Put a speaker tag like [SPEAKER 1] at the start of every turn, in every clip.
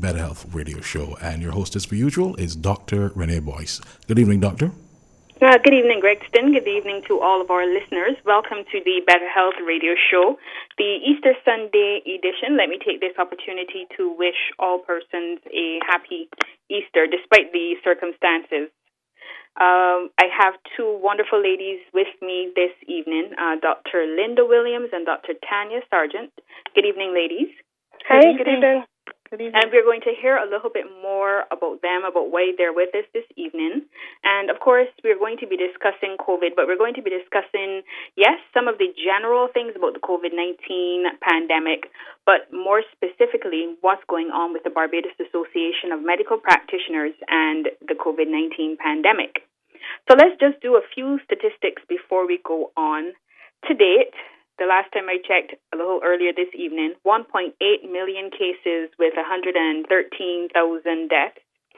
[SPEAKER 1] Better Health Radio Show. And your hostess, per usual, is Dr. Renee Boyce. Good evening, Doctor.
[SPEAKER 2] Good evening, Gregston. Good evening to all of our listeners. Welcome to the Better Health Radio Show, the Easter Sunday edition. Let me take this opportunity to wish all persons a happy Easter, despite the circumstances. I have two wonderful ladies with me this evening, Dr. Linda Williams and Dr. Tanya Sargent. Good evening, ladies.
[SPEAKER 3] Hi, good evening. Good evening.
[SPEAKER 2] And we're going to hear a little bit more about them, about why they're with us this evening. And, of course, we're going to be discussing COVID, but we're going to be discussing, yes, some of the general things about the COVID-19 pandemic, but more specifically, what's going on with the Barbados Association of Medical Practitioners and the COVID-19 pandemic. So let's just do a few statistics before we go on. To date, the last time I checked, a little earlier this evening, 1.8 million cases with 113,000 deaths.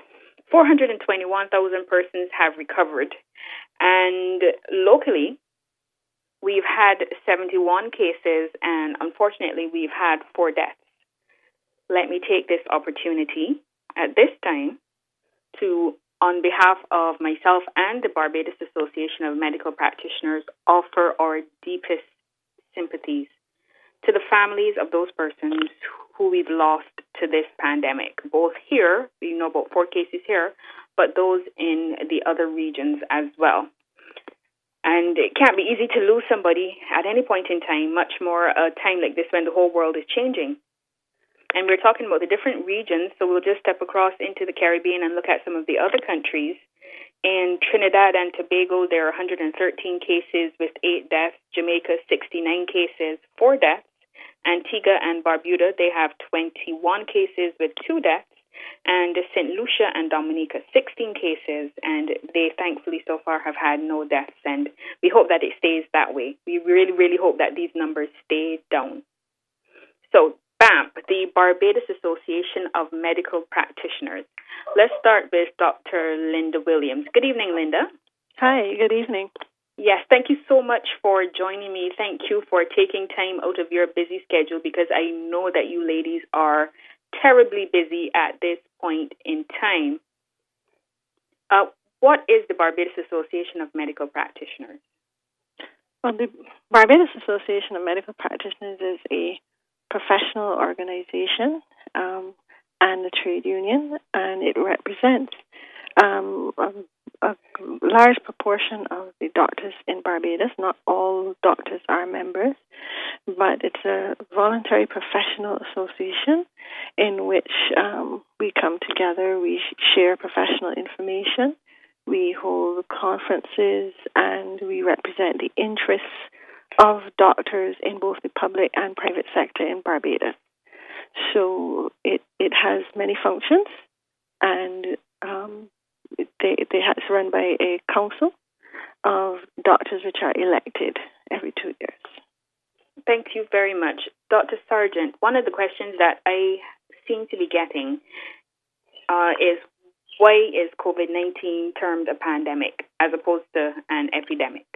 [SPEAKER 2] 421,000 persons have recovered. And locally, we've had 71 cases, and unfortunately, we've had 4 deaths. Let me take this opportunity at this time to, on behalf of myself and the Barbados Association of Medical Practitioners, offer our deepest sympathies to the families of those persons who we've lost to this pandemic, both here, we know about 4 cases here, but those in the other regions as well. And it can't be easy to lose somebody at any point in time, much more a time like this when the whole world is changing. And we're talking about the different regions, so we'll just step across into the Caribbean and look at some of the other countries. In Trinidad and Tobago, there are 113 cases with 8 deaths. Jamaica, 69 cases, 4 deaths. Antigua and Barbuda, they have 21 cases with 2 deaths. And St. Lucia and Dominica, 16 cases, and they thankfully so far have had no deaths. And we hope that it stays that way. We really, really hope that these numbers stay down. So, BAMP, the Barbados Association of Medical Practitioners. Let's start with Dr. Linda Williams. Good evening, Linda.
[SPEAKER 3] Hi, good evening.
[SPEAKER 2] Yes, thank you so much for joining me. Thank you for taking time out of your busy schedule, because I know that you ladies are terribly busy at this point in time. What is the Barbados Association of Medical Practitioners?
[SPEAKER 3] Well, the Barbados Association of Medical Practitioners is a professional organization and a trade union, and it represents a large proportion of the doctors in Barbados. Not all doctors are members, but it's a voluntary professional association in which we come together, we share professional information, we hold conferences, and we represent the interests of doctors in both the public and private sector in Barbados. So it has many functions, and it's run by a council of doctors which are elected every 2 years.
[SPEAKER 2] Thank you very much. Dr. Sargent, one of the questions that I seem to be getting is, why is COVID-19 termed a pandemic as opposed to an epidemic?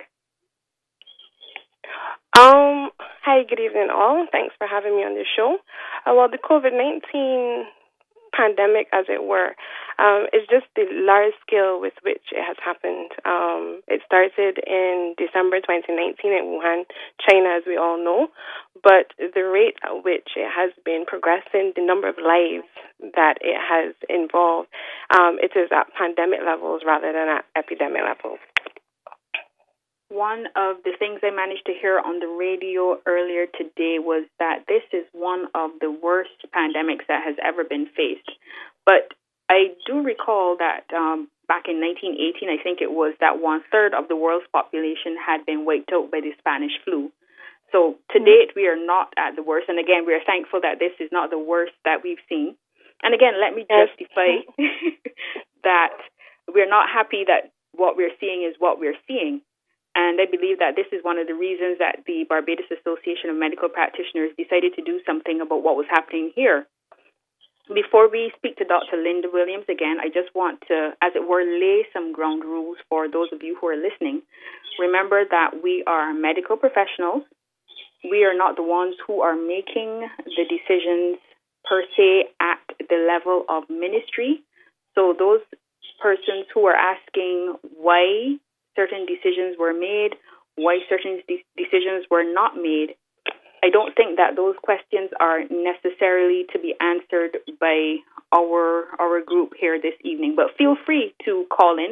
[SPEAKER 4] Hi, good evening all. Thanks for having me on this show. Well, the COVID-19 pandemic, as it were, is just the large scale with which it has happened. It started in December 2019 in Wuhan, China, as we all know, but the rate at which it has been progressing, the number of lives that it has involved, it is at pandemic levels rather than at epidemic levels.
[SPEAKER 2] One of the things I managed to hear on the radio earlier today was that this is one of the worst pandemics that has ever been faced. But I do recall that back in 1918, I think it was, that 1/3 of the world's population had been wiped out by the Spanish flu. So to date, we are not at the worst. And again, we are thankful that this is not the worst that we've seen. And again, let me justify that we're not happy that what we're seeing is what we're seeing. And I believe that this is one of the reasons that the Barbados Association of Medical Practitioners decided to do something about what was happening here. Before we speak to Dr. Linda Williams again, I just want to, as it were, lay some ground rules for those of you who are listening. Remember that we are medical professionals. We are not the ones who are making the decisions per se at the level of ministry. So those persons who are asking why certain decisions were made, why certain decisions were not made, I don't think that those questions are necessarily to be answered by our group here this evening. But feel free to call in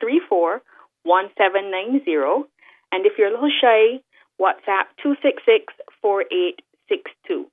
[SPEAKER 2] 434-1790. And if you're a little shy, WhatsApp 266-4862.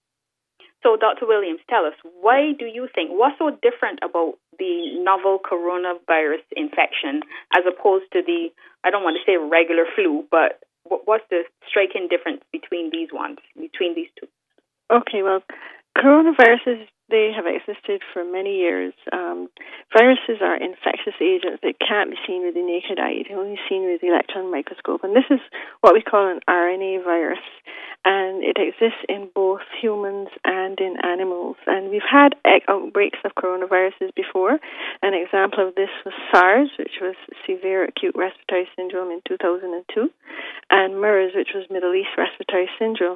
[SPEAKER 2] So, Dr. Williams, tell us, why do you think, what's so different about the novel coronavirus infection as opposed to the, I don't want to say regular flu, but what's the striking difference between these two?
[SPEAKER 3] Okay, well, coronaviruses, they have existed for many years. Viruses are infectious agents that can't be seen with the naked eye. They're only seen with the electron microscope. And this is what we call an RNA virus. And it exists in both humans and in animals. And we've had outbreaks of coronaviruses before. An example of this was SARS, which was severe acute respiratory syndrome in 2002, and MERS, which was Middle East respiratory syndrome.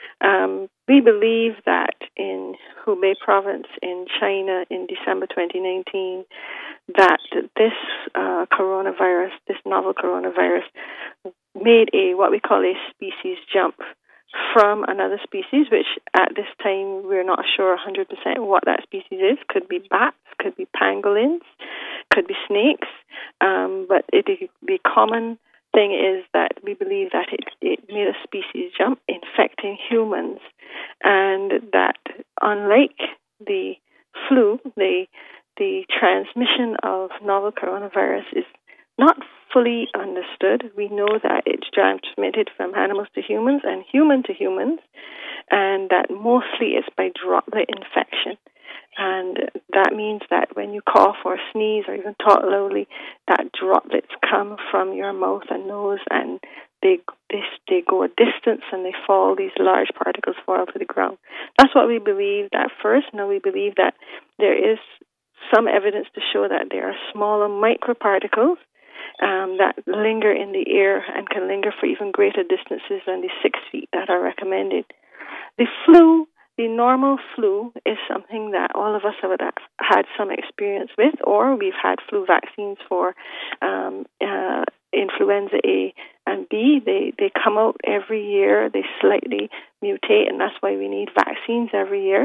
[SPEAKER 3] We believe that in Hubei province in China in December 2019, that this coronavirus, this novel coronavirus, made what we call a species jump from another species, which at this time we're not sure 100% what that species is. Could be bats, could be pangolins, could be snakes, but the common thing is that we believe that it made a species jump, infecting humans, and that unlike the flu, the transmission of novel coronavirus is not fully understood. We know that it's transmitted from animals to humans and human to humans, and that mostly it's by droplet infection. And that means that when you cough or sneeze or even talk loudly, that droplets come from your mouth and nose, and they go a distance and they fall. These large particles fall to the ground. That's what we believed at first. Now we believe that there is some evidence to show that there are smaller microparticles that linger in the air and can linger for even greater distances than the 6 feet that are recommended. The flu, the normal flu, is something that all of us have had some experience with, or we've had flu vaccines for influenza A and B. They come out every year. They slightly mutate, and that's why we need vaccines every year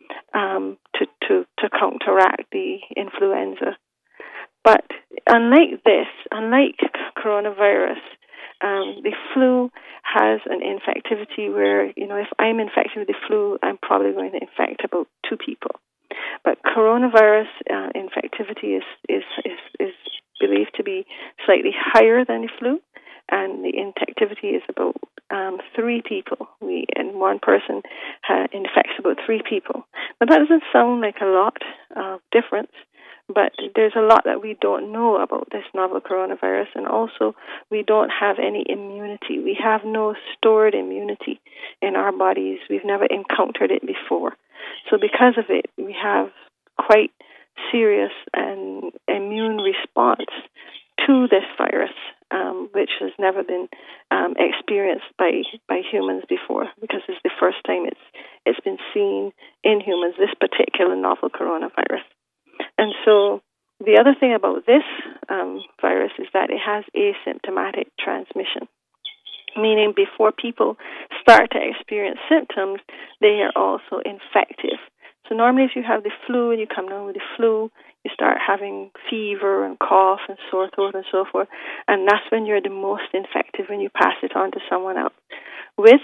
[SPEAKER 3] to counteract the influenza. But unlike coronavirus, the flu has an infectivity where, if I'm infected with the flu, I'm probably going to infect about 2 people. But coronavirus infectivity is believed to be slightly higher than the flu, and the infectivity is about 3 people. And one person infects about 3 people. But that doesn't sound like a lot of difference. But there's a lot that we don't know about this novel coronavirus, and also we don't have any immunity. We have no stored immunity in our bodies. We've never encountered it before. So because of it, we have quite serious and immune response to this virus, which has never been experienced by humans before, because it's the first time it's been seen in humans, this particular novel coronavirus. And so the other thing about this virus is that it has asymptomatic transmission, meaning before people start to experience symptoms, they are also infective. So normally if you have the flu and you come down with the flu, you start having fever and cough and sore throat and so forth, and that's when you're the most infective, when you pass it on to someone else. With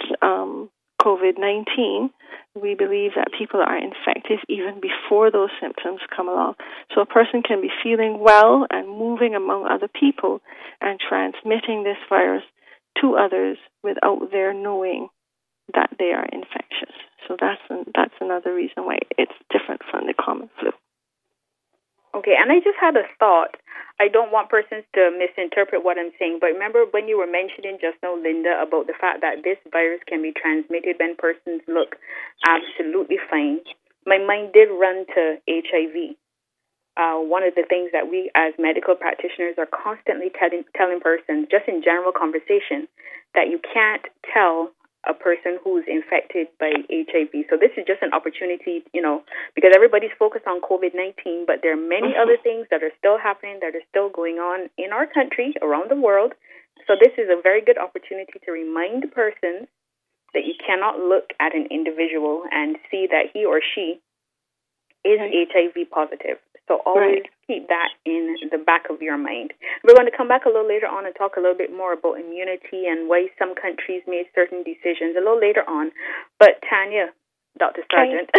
[SPEAKER 3] COVID-19, we believe that people are infective even before those symptoms come along. So a person can be feeling well and moving among other people and transmitting this virus to others without their knowing that they are infectious. So that's another reason why it's different from the common flu.
[SPEAKER 2] Okay, and I just had a thought. I don't want persons to misinterpret what I'm saying, but remember when you were mentioning just now, Linda, about the fact that this virus can be transmitted when persons look absolutely fine, my mind did run to HIV. One of the things that we as medical practitioners are constantly telling persons, just in general conversation, that you can't tell a person who's infected by HIV. So this is just an opportunity, because everybody's focused on COVID-19, but there are many other things that are still happening, that are still going on in our country, around the world. So this is a very good opportunity to remind persons that you cannot look at an individual and see that he or she is HIV positive. So always keep that in the back of your mind. We're going to come back a little later on and talk a little bit more about immunity and why some countries made certain decisions a little later on. But Tanya, Dr. Sargent,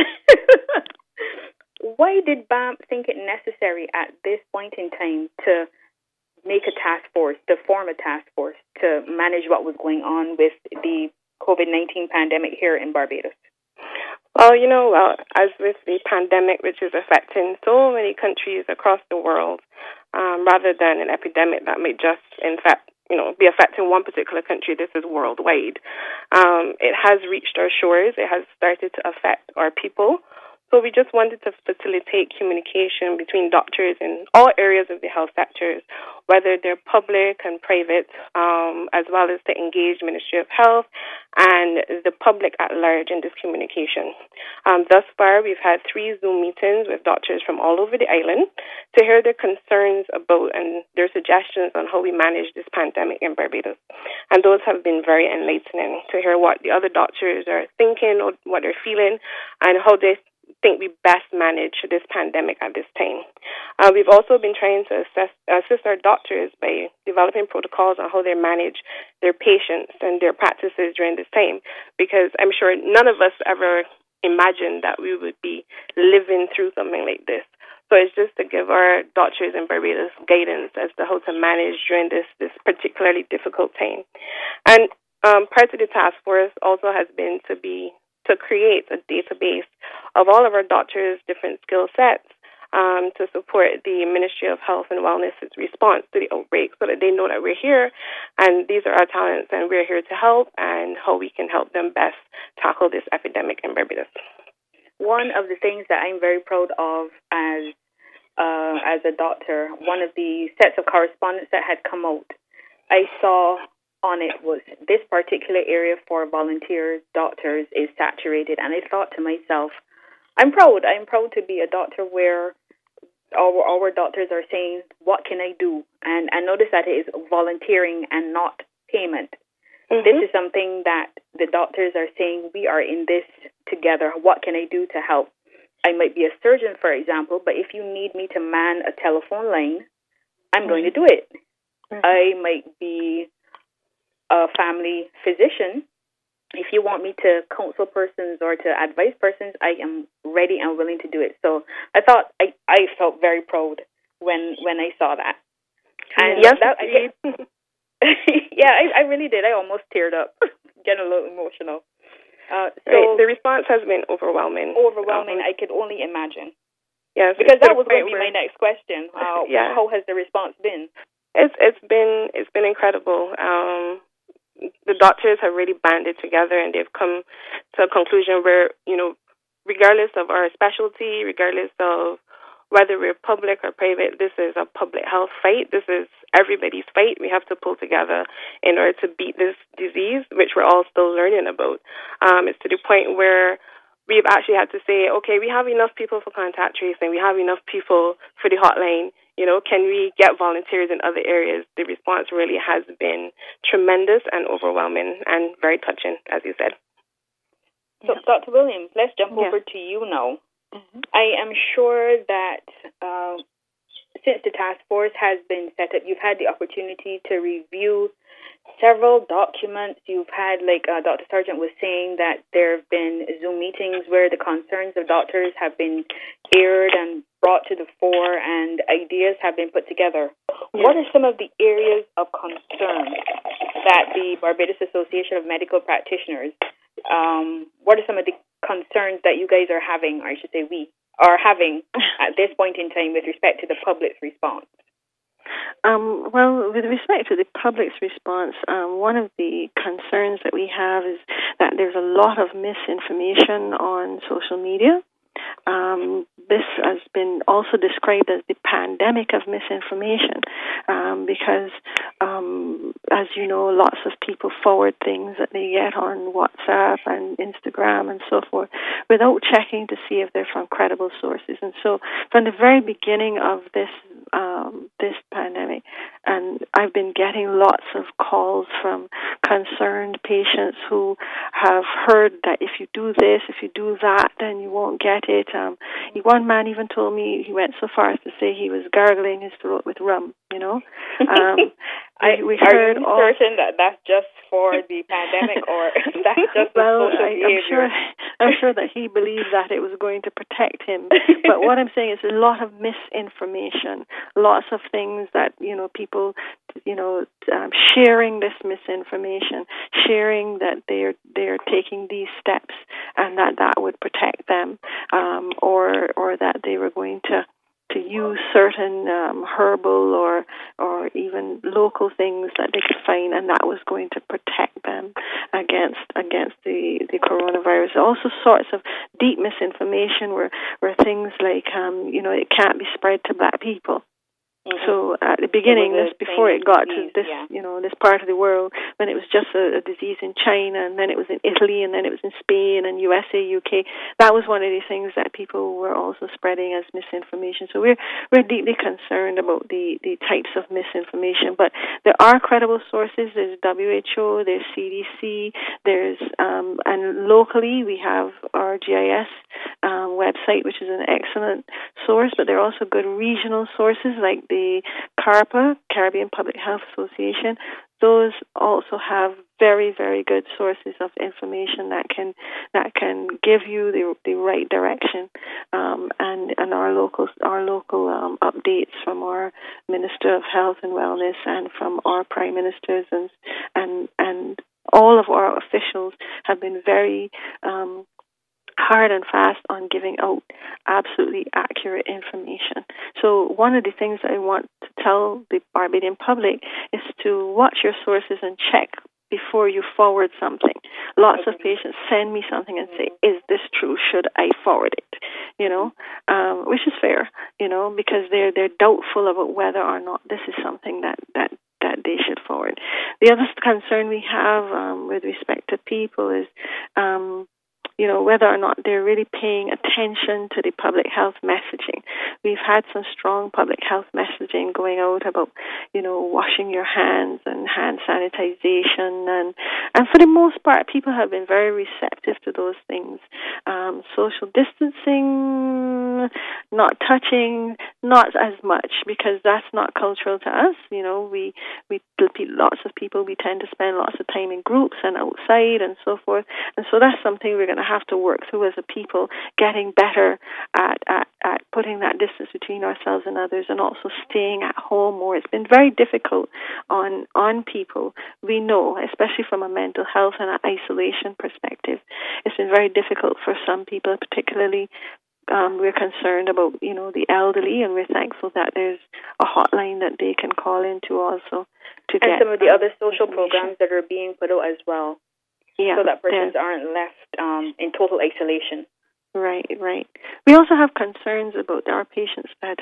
[SPEAKER 2] why did BAMP think it necessary at this point in time to make a task force, to form a task force to manage what was going on with the COVID-19 pandemic here in Barbados?
[SPEAKER 4] Well, as with the pandemic, which is affecting so many countries across the world, rather than an epidemic that may just, in fact, be affecting one particular country, this is worldwide. It has reached our shores. It has started to affect our people. So we just wanted to facilitate communication between doctors in all areas of the health sectors, whether they're public and private, as well as to engage Ministry of Health and the public at large in this communication. Thus far, we've had 3 Zoom meetings with doctors from all over the island to hear their concerns about and their suggestions on how we manage this pandemic in Barbados. And those have been very enlightening to hear what the other doctors are thinking or what they're feeling and how they think we best manage this pandemic at this time. We've also been trying to assist our doctors by developing protocols on how they manage their patients and their practices during this time, because I'm sure none of us ever imagined that we would be living through something like this. So it's just to give our doctors in Barbados guidance as to how to manage during this particularly difficult time. And part of the task force also has been to create a database of all of our doctors' different skill sets to support the Ministry of Health and Wellness's response to the outbreak so that they know that we're here and these are our talents and we're here to help and how we can help them best tackle this epidemic in Barbados.
[SPEAKER 2] One of the things that I'm very proud of as a doctor, one of the sets of correspondence that had come out, I saw on it was this particular area for volunteers, doctors, is saturated. And I thought to myself, I'm proud to be a doctor where our doctors are saying, what can I do? And notice that it is volunteering and not payment. Mm-hmm. This is something that the doctors are saying, we are in this together. What can I do to help? I might be a surgeon, for example, but if you need me to man a telephone line, I'm going to do it. Mm-hmm. I might be a family physician. If you want me to counsel persons or to advise persons, I am ready and willing to do it. So I thought I felt very proud when I saw that. And
[SPEAKER 4] yes,
[SPEAKER 2] yeah, I really did. I almost teared up, getting a little emotional.
[SPEAKER 4] So the response has been overwhelming.
[SPEAKER 2] I could only imagine.
[SPEAKER 4] Yes,
[SPEAKER 2] because that was going to be my next question. How has the response been?
[SPEAKER 4] It's been incredible. The doctors have really banded together and they've come to a conclusion where, regardless of our specialty, regardless of whether we're public or private, this is a public health fight. This is everybody's fight. We have to pull together in order to beat this disease, which we're all still learning about. It's to the point where we've actually had to say, okay, we have enough people for contact tracing. We have enough people for the hotline. Can we get volunteers in other areas? The response really has been tremendous and overwhelming and very touching, as you said.
[SPEAKER 2] So, Dr. Williams, let's jump over to you now. Mm-hmm. I am sure that since the task force has been set up, you've had the opportunity to review several documents. You've had, like Dr. Sargent was saying, that there have been Zoom meetings where the concerns of doctors have been aired and brought to the fore and ideas have been put together. Yes. What are some of the areas of concern that the Barbados Association of Medical Practitioners, what are some of the concerns that you guys are having, or I should say we are having at this point in time with respect to the public's response?
[SPEAKER 3] Well, with respect to the public's response, one of the concerns that we have is that there's a lot of misinformation on social media. This has been also described as the pandemic of misinformation because, as you know, lots of people forward things that they get on WhatsApp and Instagram and so forth without checking to see if they're from credible sources. And so from the very beginning of this pandemic, and I've been getting lots of calls from concerned patients who have heard that if you do this, if you do that, then you won't get it. One man even told me, he went so far as to say he was gargling his throat with rum, we
[SPEAKER 2] are you certain that that's just for the pandemic, or that's just social behavior?
[SPEAKER 3] I'm sure that he believed that it was going to protect him. But what I'm saying is a lot of misinformation, lots of things that, people, sharing this misinformation, sharing that they're taking these steps and that would protect them, or that they were going to use certain herbal or even local things that they could find, and that was going to protect them against the coronavirus. Also sorts of deep misinformation were things like it can't be spread to black people. Mm-hmm. So at the beginning, before it got to this, this part of the world, when it was just a disease in China, and then it was in Italy, and then it was in Spain and USA, UK, that was one of the things that people were also spreading as misinformation. So we're deeply concerned about the types of misinformation. But there are credible sources. There's WHO, there's CDC, there's and locally we have our GIS website, which is an excellent source. But there are also good regional sources like the CARPA, Caribbean Public Health Association. Those also have very, very good sources of information that can give you the right direction, and our local updates from our Minister of Health and Wellness and from our Prime Ministers and all of our officials have been very hard and fast on giving out absolutely accurate information. So one of the things I want to tell the Barbadian public is to watch your sources and check before you forward something. Lots of patients send me something and say, is this true? Should I forward it? Which is fair, because they're doubtful about whether or not this is something that they should forward. The other concern we have with respect to people is whether or not they're really paying attention to the public health messaging. We've had some strong public health messaging going out about, washing your hands and hand sanitization. And for the most part, people have been very receptive to those things. Social distancing, not touching, not as much, because that's not cultural to us. Lots of people, we tend to spend lots of time in groups and outside and so forth. And so that's something we're going to have to work through as a people, getting better at putting that distance between ourselves and others, and also staying at home more. It's been very difficult on people. We know, especially from a mental health and an isolation perspective, it's been very difficult for some people, particularly. We're concerned about, the elderly, and we're thankful that there's a hotline that they can call into also to get.
[SPEAKER 2] And some of the other social programs that are being put out as well.
[SPEAKER 3] Yeah,
[SPEAKER 2] so that persons aren't left in total isolation.
[SPEAKER 3] Right. We also have concerns about our patients that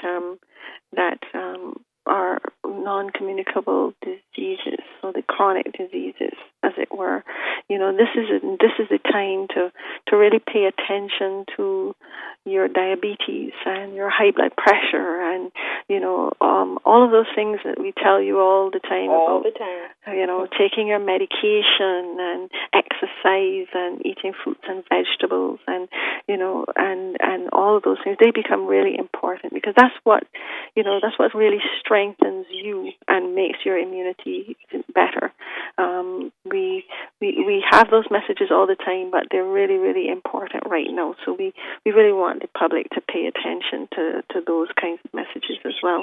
[SPEAKER 3] are non-communicable diseases, so the chronic diseases, as it were. This is the time to really pay attention to your diabetes and your high blood pressure and all of those things that we tell you all the time about. Taking your medication and exercise and eating fruits and vegetables and all of those things. They become really important because that's what really strengthens you and makes your immunity better. We have those messages all the time, but they're really, really important right now. So we really want the public to pay attention to those kinds of messages as well.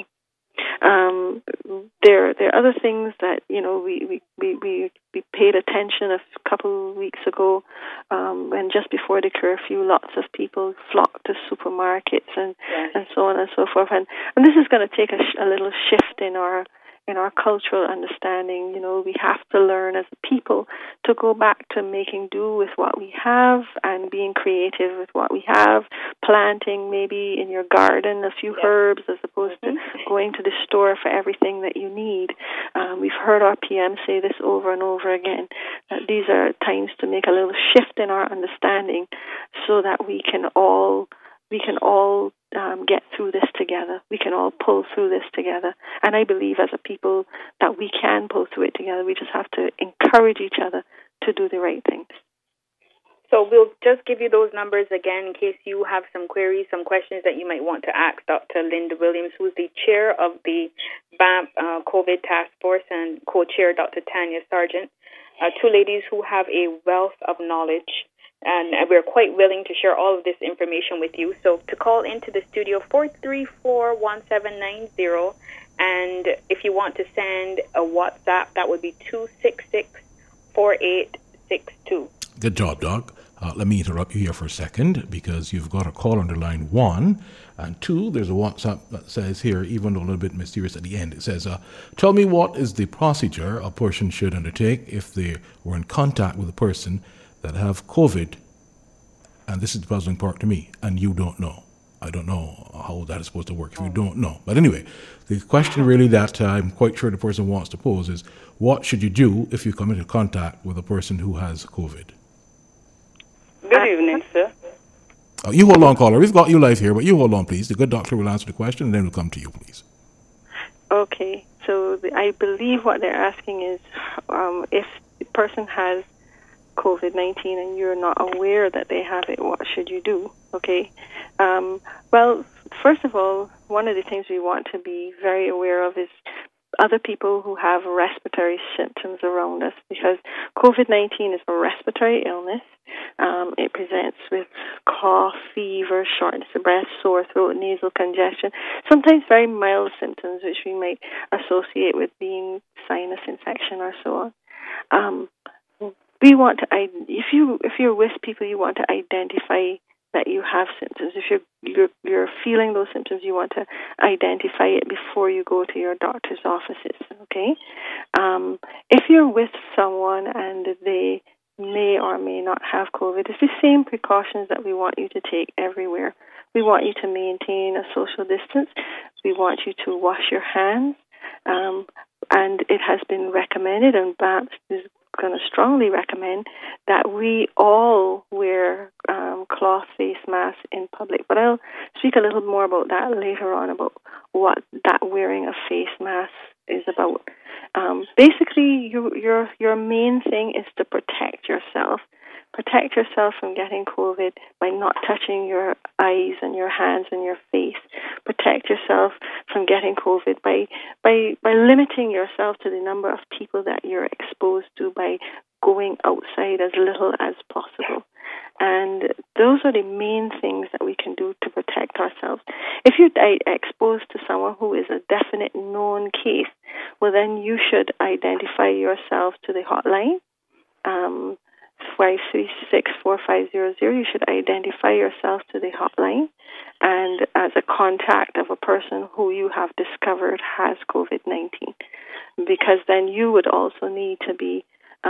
[SPEAKER 3] There are other things that we paid attention a couple of weeks ago when just before the curfew, lots of people flocked to supermarkets and so on and so forth. And this is going to take a little shift in our our cultural understanding. We have to learn as a people to go back to making do with what we have and being creative with what we have, planting maybe in your garden a few herbs as opposed to going to the store for everything that you need. We've heard our PM say this over and over again, that these are times to make a little shift in our understanding so that we can all get through this together. We can all pull through this together. And I believe as a people that we can pull through it together. We just have to encourage each other to do the right things.
[SPEAKER 2] So we'll just give you those numbers again in case you have some queries, some questions that you might want to ask Dr. Linda Williams, who's the chair of the BAMP COVID Task Force, and co-chair Dr. Tanya Sargent, two ladies who have a wealth of knowledge. And we're quite willing to share all of this information with you. So to call into the studio, 434-1790. And if you want to send a WhatsApp, that would be 266-4862.
[SPEAKER 1] Good job, Doc. Let me interrupt you here for a second because you've got a call on the line 1. And 2, there's a WhatsApp that says here, even though a little bit mysterious at the end, it says, tell me what is the procedure a person should undertake if they were in contact with a person that have COVID, and this is the puzzling part to me, and you don't know. I don't know how that is supposed to work if you don't know. But anyway, the question really that I'm quite sure the person wants to pose is, what should you do if you come into contact with a person who has COVID?
[SPEAKER 5] Good evening, sir.
[SPEAKER 1] You hold on, caller. We've got you live here, but you hold on, please. The good doctor will answer the question, and then we'll come to you, please.
[SPEAKER 3] Okay, so I believe what they're asking is if the person has COVID-19 and you're not aware that they have it, what should you do? Okay. Well, first of all, one of the things we want to be very aware of is other people who have respiratory symptoms around us, because COVID-19 is a respiratory illness. It presents with cough, fever, shortness of breath, sore throat, nasal congestion, sometimes very mild symptoms which we might associate with being sinus infection or so on. We want to, if you're with people, you want to identify that you have symptoms. If you're feeling those symptoms, you want to identify it before you go to your doctor's offices. Okay. If you're with someone and they may or may not have COVID, it's the same precautions that we want you to take everywhere. We want you to maintain a social distance. We want you to wash your hands. And it has been recommended, and BAMP is going to strongly recommend that we all wear cloth face masks in public. But I'll speak a little more about that later on, about what that wearing of face masks is about. Basically, your main thing is to protect yourself. Protect yourself from getting COVID by not touching your eyes and your hands and your face. Protect yourself from getting COVID by limiting yourself to the number of people that you're exposed to by going outside as little as possible. And those are the main things that we can do to protect ourselves. If you're exposed to someone who is a definite known case, well, then you should identify yourself to the hotline. 536-4500. You should identify yourself to the hotline and as a contact of a person who you have discovered has COVID-19, because then you would also need to be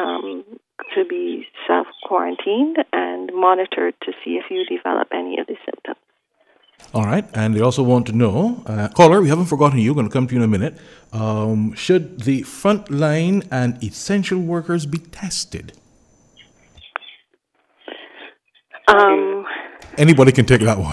[SPEAKER 3] self-quarantined and monitored to see if you develop any of the symptoms.
[SPEAKER 1] All right, and they also want to know, caller, we haven't forgotten you, going to come to you in a minute. Should the frontline and essential workers be tested? Anybody can take that one.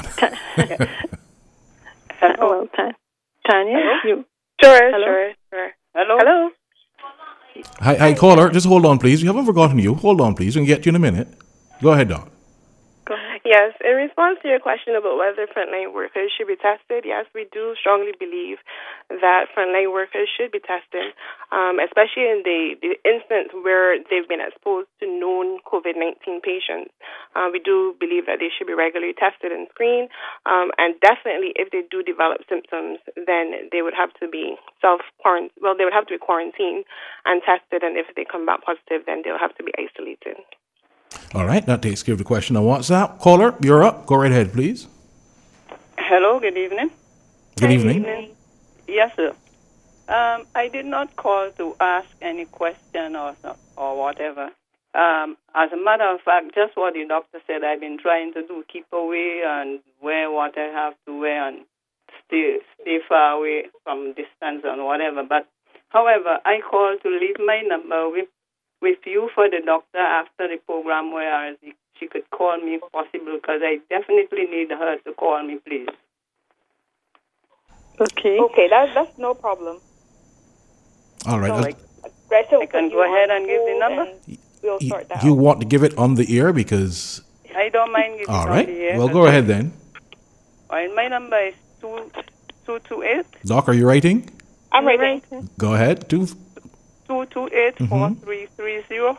[SPEAKER 3] Hello, Tanya?
[SPEAKER 4] Sure. Hello.
[SPEAKER 1] Hi, caller. Just hold on, please. We haven't forgotten you. Hold on, please. We can get to you in a minute. Go ahead, Doc.
[SPEAKER 4] Yes, in response to your question about whether frontline workers should be tested, yes, we do strongly believe that frontline workers should be tested, especially in the instance where they've been exposed to known COVID-19 patients. We do believe that they should be regularly tested and screened, and definitely if they do develop symptoms, then they would have to be they would have to be quarantined and tested, and if they come back positive, then they'll have to be isolated.
[SPEAKER 1] All right, that takes care of the question on WhatsApp. Caller, you're up. Go right ahead, please.
[SPEAKER 5] Hello, good evening.
[SPEAKER 1] Good evening.
[SPEAKER 5] Yes, sir. I did not call to ask any question or whatever. As a matter of fact, just what the doctor said, I've been trying to do, keep away and wear what I have to wear and stay far away from distance and whatever. But, however, I called to leave my number with you for the doctor after the program where she could call me if possible, because I definitely need her to call me, please.
[SPEAKER 3] Okay.
[SPEAKER 2] Okay, that's no problem.
[SPEAKER 1] All right.
[SPEAKER 2] So
[SPEAKER 5] I can go ahead and give the number?
[SPEAKER 2] We'll sort that
[SPEAKER 1] You
[SPEAKER 2] out.
[SPEAKER 1] want to give it on the air because...
[SPEAKER 5] I don't mind giving
[SPEAKER 1] All
[SPEAKER 5] it
[SPEAKER 1] right.
[SPEAKER 5] on the air.
[SPEAKER 1] Well, go ahead then.
[SPEAKER 5] All right, my number is 228.
[SPEAKER 1] Doc, are you writing?
[SPEAKER 2] I'm ready.
[SPEAKER 1] Go ahead.
[SPEAKER 5] 228-4330.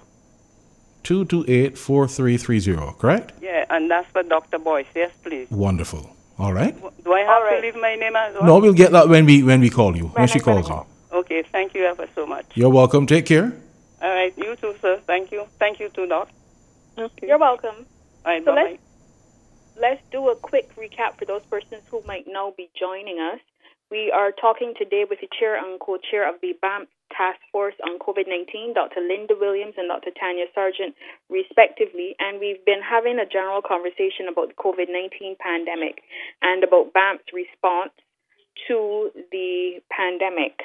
[SPEAKER 1] 228-4330, correct?
[SPEAKER 5] Yeah, and that's for Dr. Boyce. Yes, please.
[SPEAKER 1] Wonderful. All right.
[SPEAKER 5] Do I have to leave my name as well?
[SPEAKER 1] No, we'll get that when we call you, when she calls you.
[SPEAKER 5] Okay, thank you ever so much.
[SPEAKER 1] You're welcome. Take care.
[SPEAKER 5] All right, you too, sir. Thank you. Thank you too, Doc.
[SPEAKER 3] Okay.
[SPEAKER 2] You're welcome.
[SPEAKER 5] All right,
[SPEAKER 2] So
[SPEAKER 5] bye-bye.
[SPEAKER 2] let's do a quick recap for those persons who might now be joining us. We are talking today with the chair and co-chair of the BAMP Task Force on COVID-19, Dr. Linda Williams and Dr. Tanya Sargent, respectively, and we've been having a general conversation about the COVID-19 pandemic and about BAMP's response to the pandemic.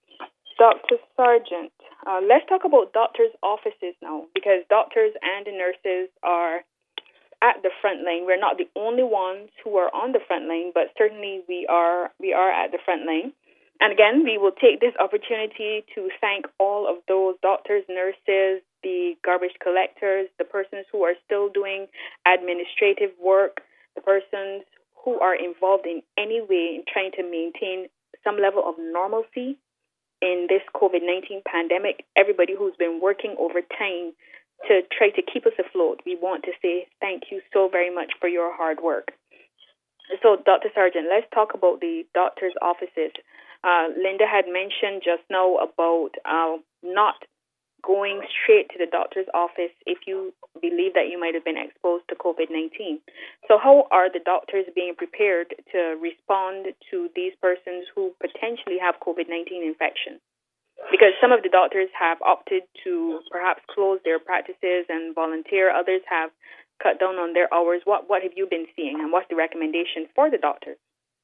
[SPEAKER 2] Dr. Sargent, let's talk about doctors' offices now, because doctors and the nurses are at the front line. We're not the only ones who are on the front line, but certainly we are at the front line. And again, we will take this opportunity to thank all of those doctors, nurses, the garbage collectors, the persons who are still doing administrative work, the persons who are involved in any way in trying to maintain some level of normalcy in this COVID-19 pandemic. Everybody who's been working overtime to try to keep us afloat, we want to say thank you so very much for your hard work. So, Dr. Sargent, let's talk about the doctor's offices. Linda had mentioned just now about not going straight to the doctor's office if you believe that you might have been exposed to COVID-19. So how are the doctors being prepared to respond to these persons who potentially have COVID-19 infection? Because some of the doctors have opted to perhaps close their practices and volunteer. Others have cut down on their hours. What have you been seeing, and what's the recommendation for the doctors?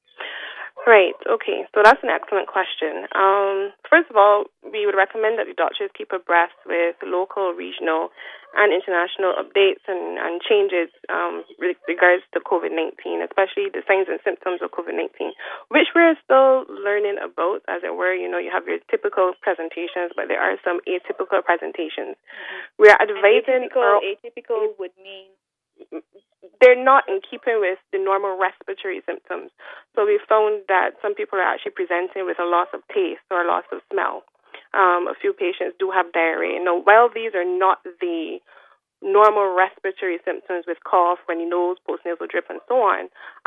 [SPEAKER 4] Right, okay, so that's an excellent question. First of all, we would recommend that the doctors keep abreast with local, regional, and international updates and changes with regards to COVID-19, especially the signs and symptoms of COVID-19, which we're still learning about, as it were. You know, you have your typical presentations, but there are some atypical presentations. We are advising...
[SPEAKER 2] Atypical would mean...
[SPEAKER 4] They're not in keeping with the normal respiratory symptoms. So we found that some people are actually presenting with a loss of taste or a loss of smell. A few patients do have diarrhea. Now, while these are not the normal respiratory symptoms with cough, runny nose, postnasal drip, and so on,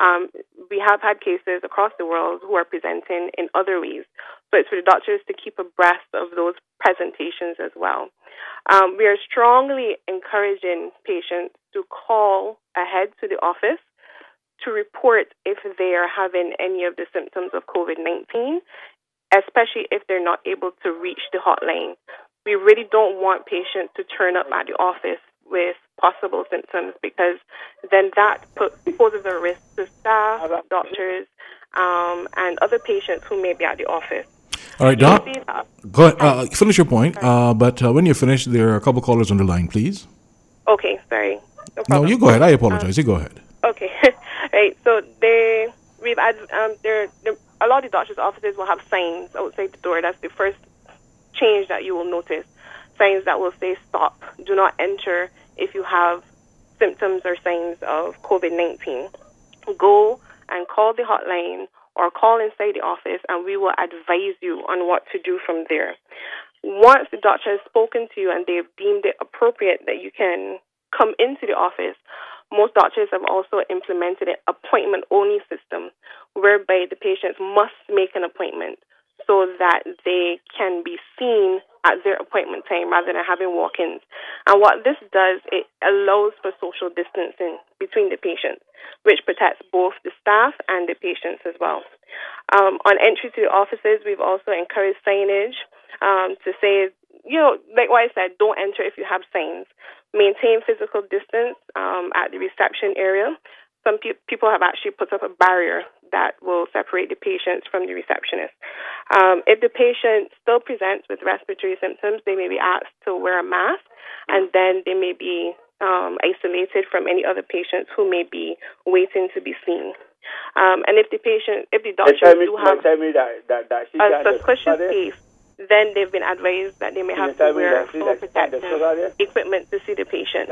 [SPEAKER 4] we have had cases across the world who are presenting in other ways. So it's for the doctors to keep abreast of those presentations as well. We are strongly encouraging patients to call ahead to the office to report if they are having any of the symptoms of COVID-19, especially if they're not able to reach the hotline. We really don't want patients to turn up at the office with possible symptoms, because then that poses a risk to staff, doctors, and other patients who may be at the office.
[SPEAKER 1] All right, Doc, go ahead, finish your point, but when you finish, there are a couple callers on the line, please.
[SPEAKER 4] Okay, sorry.
[SPEAKER 1] No, you go ahead. I apologize. You go ahead.
[SPEAKER 4] Okay. Right, so we've had, a lot of the doctors' offices will have signs outside the door. That's the first change that you will notice. Signs that will say, stop, do not enter if you have symptoms or signs of COVID-19. Go and call the hotline or call inside the office, and we will advise you on what to do from there. Once the doctor has spoken to you and they've deemed it appropriate that you can come into the office, most doctors have also implemented an appointment-only system whereby the patients must make an appointment so that they can be seen at their appointment time rather than having walk-ins. And what this does, it allows for social distancing between the patients, which protects both the staff and the patients as well. On entry to the offices, we've also encouraged signage to say, like what I said, don't enter if you have signs. Maintain physical distance at the reception area. Some people have actually put up a barrier that will separate the patients from the receptionist. If the patient still presents with respiratory symptoms, they may be asked to wear a mask, and then they may be isolated from any other patients who may be waiting to be seen. And if the doctor do have a suspicious case, then they've been advised that they may have to wear full protective equipment to see the patient.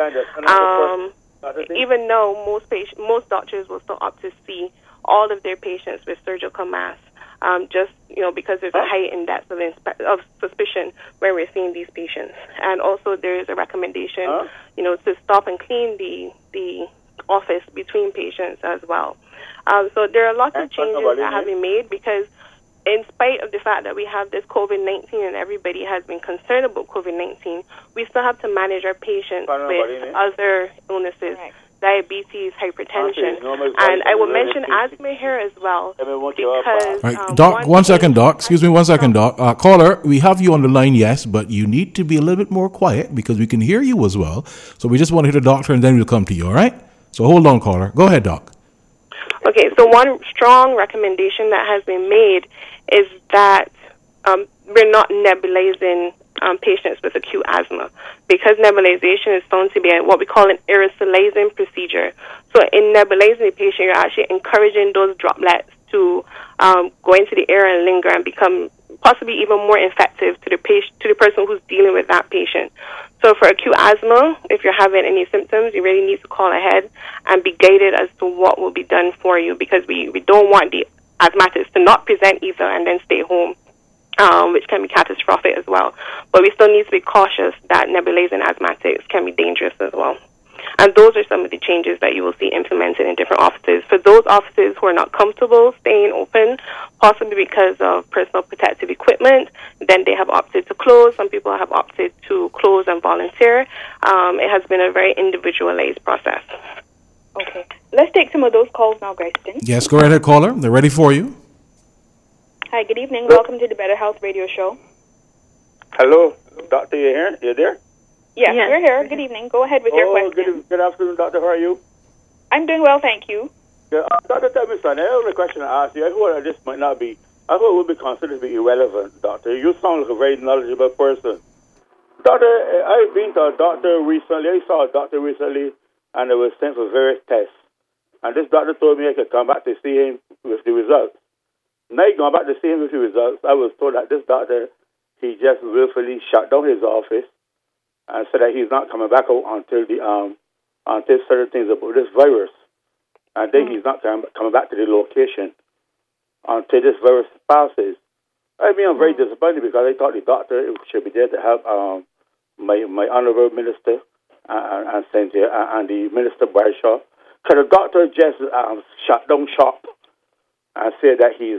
[SPEAKER 4] Even though most doctors will still opt to see all of their patients with surgical masks, just because there's a high index of suspicion where we're seeing these patients. And also there is a recommendation, to stop and clean the office between patients as well. So there are lots of changes that have been made because in spite of the fact that we have this COVID-19 and everybody has been concerned about COVID-19, we still have to manage our patients with other illnesses, diabetes, hypertension. And I will mention asthma here as well because...
[SPEAKER 1] Right. Doc, one second, Doc. Excuse me, 1 second, Doc. Caller, we have you on the line, yes, but you need to be a little bit more quiet because we can hear you as well. So we just want to hear the doctor and then we'll come to you, all right? So hold on, caller. Go ahead, Doc.
[SPEAKER 4] Okay, so one strong recommendation that has been made is that we're not nebulizing patients with acute asthma because nebulization is found to be what we call an aerosolizing procedure. So in nebulizing the patient, you're actually encouraging those droplets to go into the air and linger and become possibly even more infective to the person who's dealing with that patient. So for acute asthma, if you're having any symptoms, you really need to call ahead and be guided as to what will be done for you because we don't want the asthmatics to not present either and then stay home, which can be catastrophic as well. But we still need to be cautious that nebulizing asthmatics can be dangerous as well. And those are some of the changes that you will see implemented in different offices. For those offices who are not comfortable staying open, possibly because of personal protective equipment, then they have opted to close. Some people have opted to close and volunteer. It has been a very individualized process.
[SPEAKER 2] Okay. Let's take some of those calls now, Grayston.
[SPEAKER 1] Yes, go right ahead, caller. They're ready for you.
[SPEAKER 2] Hi, good evening. Welcome to the Better Health Radio Show.
[SPEAKER 6] Hello, Doctor, you here? You there?
[SPEAKER 2] Yes, we're here. Good evening. Go ahead with your question.
[SPEAKER 6] Good afternoon, Doctor. How are you?
[SPEAKER 2] I'm doing well, thank you.
[SPEAKER 6] Dr. Tell me, son, I have a question to ask you. I thought this might not be, I thought it would be considered to be irrelevant, Doctor. You sound like a very knowledgeable person. Doctor, I've been to a doctor recently. I saw a doctor recently, and I was sent for various tests. And this doctor told me I could come back to see him with the results. Now going back to see him with the results, I was told that this doctor, he just willfully shut down his office and said that he's not coming back out until certain things about this virus. And then he's not coming back to the location until this virus passes. I'm very disappointed because I thought the doctor should be there to help my honorable minister and Cynthia and the minister Bradshaw. Could the doctor just shut down shop and say that he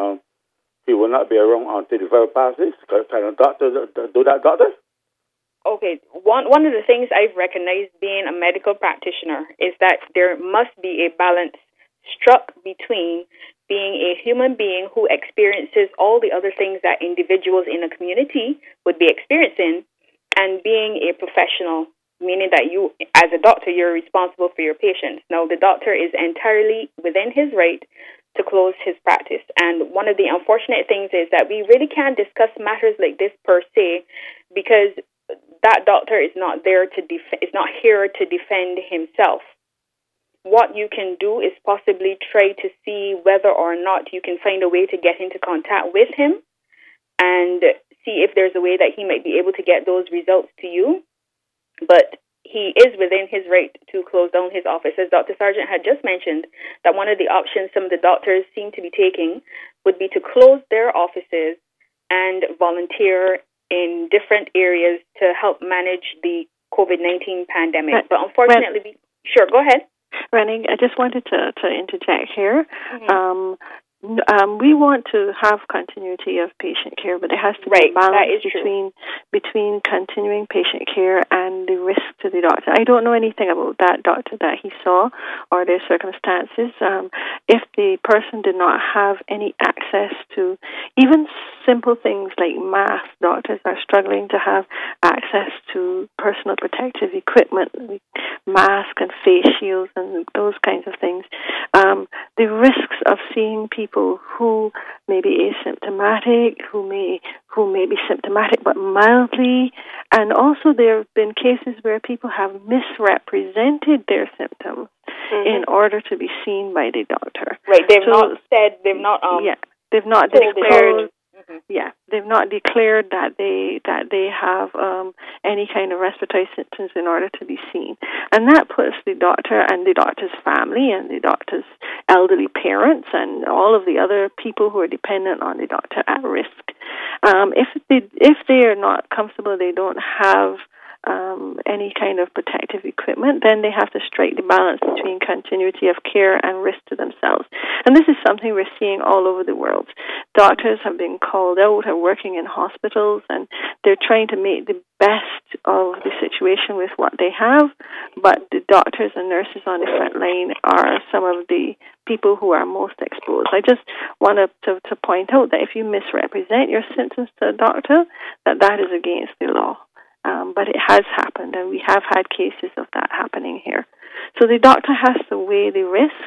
[SPEAKER 6] will not be around until the virus passes? Can a doctor do that, doctor?
[SPEAKER 2] Okay, one of the things I've recognized being a medical practitioner is that there must be a balance struck between being a human being who experiences all the other things that individuals in a community would be experiencing and being a professional, meaning that you, as a doctor, you're responsible for your patients. Now, the doctor is entirely within his right to close his practice. And one of the unfortunate things is that we really can't discuss matters like this per se because that doctor is not there to is not here to defend himself. What you can do is possibly try to see whether or not you can find a way to get into contact with him and see if there's a way that he might be able to get those results to you. But he is within his right to close down his office. As Dr. Sargent had just mentioned, that one of the options some of the doctors seem to be taking would be to close their offices and volunteer in different areas to help manage the COVID-19 pandemic. But unfortunately, sure, go ahead.
[SPEAKER 3] Rennie, I just wanted to interject here. We want to have continuity of patient care, but it has to be a balance between continuing patient care and the risk to the doctor. I don't know anything about that doctor that he saw or their circumstances. If the person did not have any access to even simple things like masks, doctors are struggling to have access to personal protective equipment, masks and face shields and those kinds of things. The risks of seeing people who may be asymptomatic, who may be symptomatic but mildly, and also there have been cases where people have misrepresented their symptoms in order to be seen by the doctor.
[SPEAKER 2] Right, they've not declared.
[SPEAKER 3] Yeah, they've not declared that they have any kind of respiratory symptoms in order to be seen, and that puts the doctor and the doctor's family and the doctor's elderly parents and all of the other people who are dependent on the doctor at risk. If they are not comfortable, they don't have any kind of protective equipment, then they have to strike the balance between continuity of care and risk to themselves. And this is something we're seeing all over the world. Doctors have been called out, are working in hospitals, and they're trying to make the best of the situation with what they have, but the doctors and nurses on the front line are some of the people who are most exposed. I just wanted to point out that if you misrepresent your symptoms to a doctor, that is against the law. But it has happened, and we have had cases of that happening here. So the doctor has to weigh the risk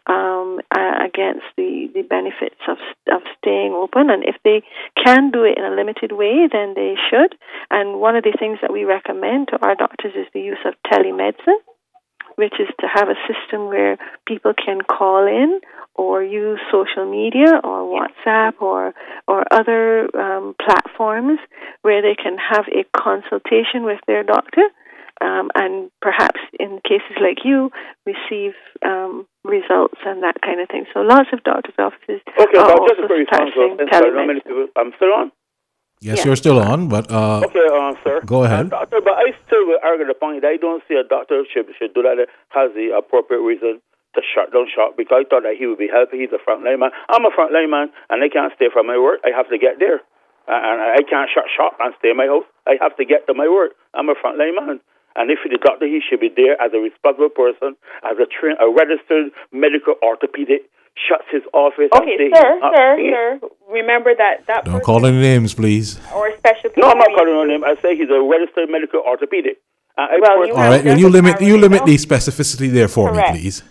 [SPEAKER 3] against the benefits of staying open, and if they can do it in a limited way, then they should. And one of the things that we recommend to our doctors is the use of telemedicine, which is to have a system where people can call in or use social media or WhatsApp or other platforms where they can have a consultation with their doctor and perhaps in cases like you receive results and that kind of thing. So lots of doctors' offices are also starting telemedicine.
[SPEAKER 6] I'm still on?
[SPEAKER 1] Yes, you're still on, but...
[SPEAKER 6] sir.
[SPEAKER 1] Go ahead.
[SPEAKER 6] Doctor, but I still will argue the point that I don't see a doctor should do that, has the appropriate reason to shut down shop, because I thought that he would be helping. He's a frontline man. I'm a frontline man, and I can't stay from my work. I have to get there. And I can't shut shop and stay in my house. I have to get to my work. I'm a frontline man. And if the doctor, he should be there as a responsible person, as a registered medical orthopedic, shuts his office.
[SPEAKER 2] Okay, sir. Remember that
[SPEAKER 1] don't call any names, please.
[SPEAKER 2] Or special.
[SPEAKER 6] No, I'm not calling no name. I say he's a registered medical orthopedic.
[SPEAKER 1] All right, will you limit the specificity there for me, please?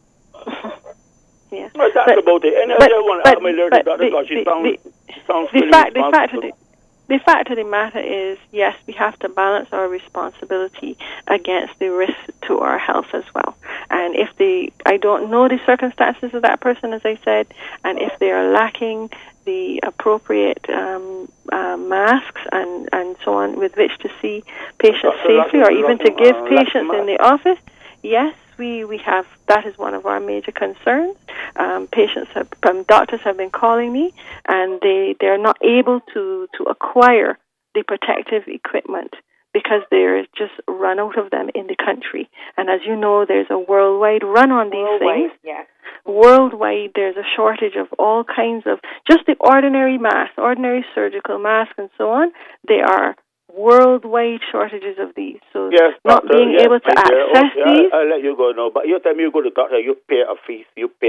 [SPEAKER 3] Yeah.
[SPEAKER 6] Well, that's about it. And I don't want to have my little daughter because she sounds really responsible.
[SPEAKER 3] The fact of the matter is, yes, we have to balance our responsibility against the risk to our health as well. And I don't know the circumstances of that person, as I said, and if they are lacking the appropriate masks and so on with which to see patients safely or even to give patients in the office, yes, we have, that is one of our major concerns. Doctors have been calling me, and they're not able to acquire the protective equipment because they're just run out of them in the country. And as you know, there's a worldwide run on these things.
[SPEAKER 2] Yeah.
[SPEAKER 3] Worldwide, there's a shortage of all kinds of, just the ordinary masks, ordinary surgical masks and so on. They are worldwide shortages of these. So
[SPEAKER 6] yes,
[SPEAKER 3] not
[SPEAKER 6] doctor,
[SPEAKER 3] being able to access these.
[SPEAKER 6] I'll let you go now. But you tell me you go to the doctor, you pay a fees,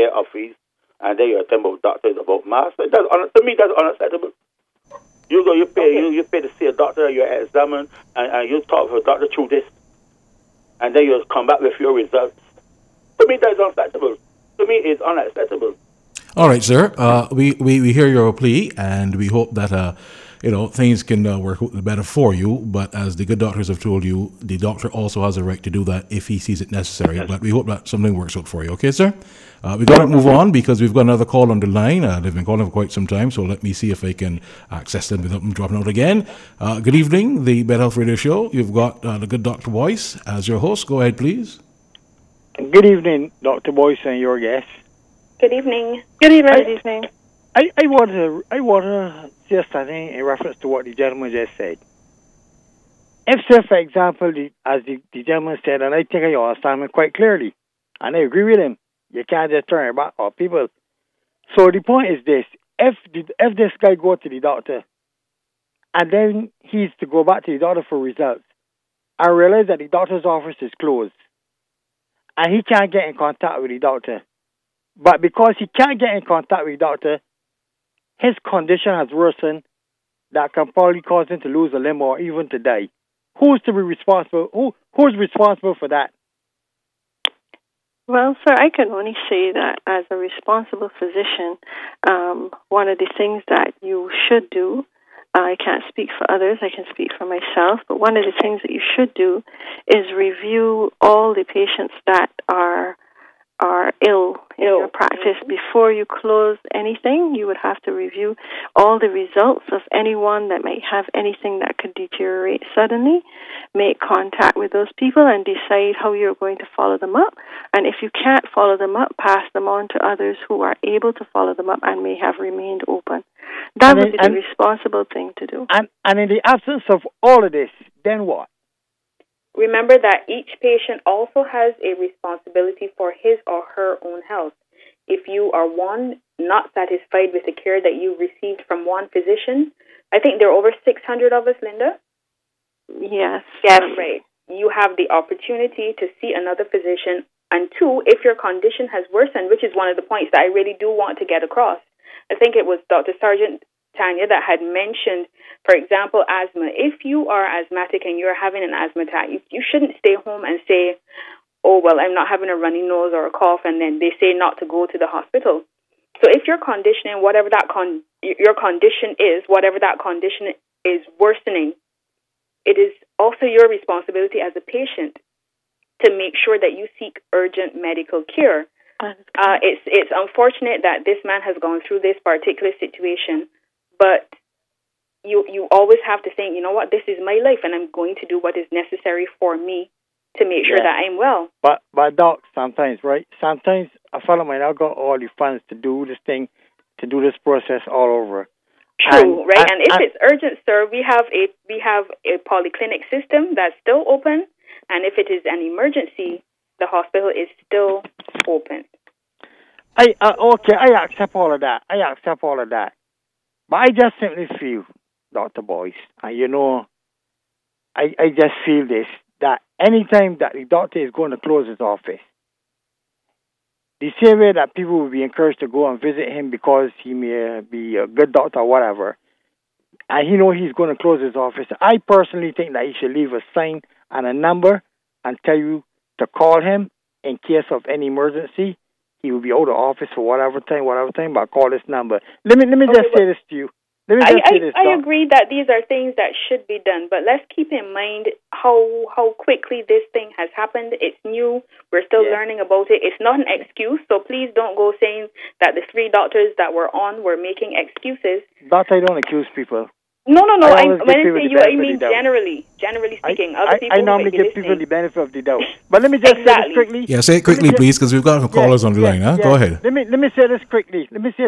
[SPEAKER 6] and then you're telling about doctors about masks. To me, that's unacceptable. You go, you pay to see a doctor, you're examined, and you talk to a doctor through this, and then you come back with your results. To me, that's unacceptable. To me, it's unacceptable.
[SPEAKER 1] All right, sir. We hear your plea, and we hope that things can work better for you. But as the good doctors have told you, the doctor also has a right to do that if he sees it necessary. Yes. But we hope that something works out for you. Okay, sir? We got to move on because we've got another call on the line. They've been calling for quite some time, so let me see if I can access them without them dropping out again. Good evening, the Bed Health Radio Show. You've got the good Dr. Boyce as your host. Go ahead, please.
[SPEAKER 7] Good evening, Dr. Boyce and your guest.
[SPEAKER 2] Good evening.
[SPEAKER 3] Good evening.
[SPEAKER 7] I want to say something in reference to what the gentleman just said. If, say, for example, as the gentleman said, and I think I understand him quite clearly, and I agree with him, you can't just turn it back on people. So the point is this: if this guy go to the doctor, and then he's to go back to the doctor for results, I realize that the doctor's office is closed, and he can't get in contact with the doctor. But because he can't get in contact with the doctor, his condition has worsened that can probably cause him to lose a limb or even to die. Who's to be responsible? Who's responsible for that?
[SPEAKER 3] Well, sir, I can only say that as a responsible physician, one of the things that you should do, I can't speak for others, I can speak for myself, but one of the things that you should do is review all the patients that are ill in your practice. Before you close anything, you would have to review all the results of anyone that might have anything that could deteriorate suddenly, make contact with those people and decide how you're going to follow them up. And if you can't follow them up, pass them on to others who are able to follow them up and may have remained open. That would be the responsible thing to do.
[SPEAKER 7] And in the absence of all of this, then what?
[SPEAKER 2] Remember that each patient also has a responsibility for his or her own health. If you are not satisfied with the care that you received from one physician, I think there are over 600 of us, Linda?
[SPEAKER 3] Yes.
[SPEAKER 2] Yes, right. You have the opportunity to see another physician. And two, if your condition has worsened, which is one of the points that I really do want to get across. I think it was Dr. Sargent Tanya that had mentioned, for example, asthma. If you are asthmatic and you're having an asthma attack, you shouldn't stay home and say, oh, well, I'm not having a runny nose or a cough, and then they say not to go to the hospital. So if your condition, whatever that your condition is, whatever that condition is worsening, it is also your responsibility as a patient to make sure that you seek urgent medical care. It's unfortunate that this man has gone through this particular situation, but you always have to think, you know what, this is my life, and I'm going to do what is necessary for me to make sure that I'm well.
[SPEAKER 7] But doc, sometimes, right? Sometimes a fellow might not got all the funds to do this thing, to do this process all over.
[SPEAKER 2] True, right? And if it's urgent, sir, we have a polyclinic system that's still open, and if it is an emergency, the hospital is still open.
[SPEAKER 7] I accept all of that. But I just simply feel, Dr. Boyce, and you know, I just feel this, that anytime that the doctor is going to close his office, the same way that people will be encouraged to go and visit him because he may be a good doctor or whatever, and he know he's going to close his office, I personally think that he should leave a sign and a number and tell you to call him in case of any emergency. He will be out of office for whatever time, but call this number. Let me just say this to you.
[SPEAKER 2] I agree that these are things that should be done, but let's keep in mind how quickly this thing has happened. It's new. We're still learning about it. It's not an excuse, so please don't go saying that the 3 doctors that were on were making excuses.
[SPEAKER 7] Doctor, I don't accuse people.
[SPEAKER 2] No. When I say you, I mean generally speaking.
[SPEAKER 7] I normally give people the benefit of the doubt. But let me just say this quickly.
[SPEAKER 1] Yeah, say it quickly, please, because we've got some callers on the line. Huh? Go ahead.
[SPEAKER 7] Let me say this quickly.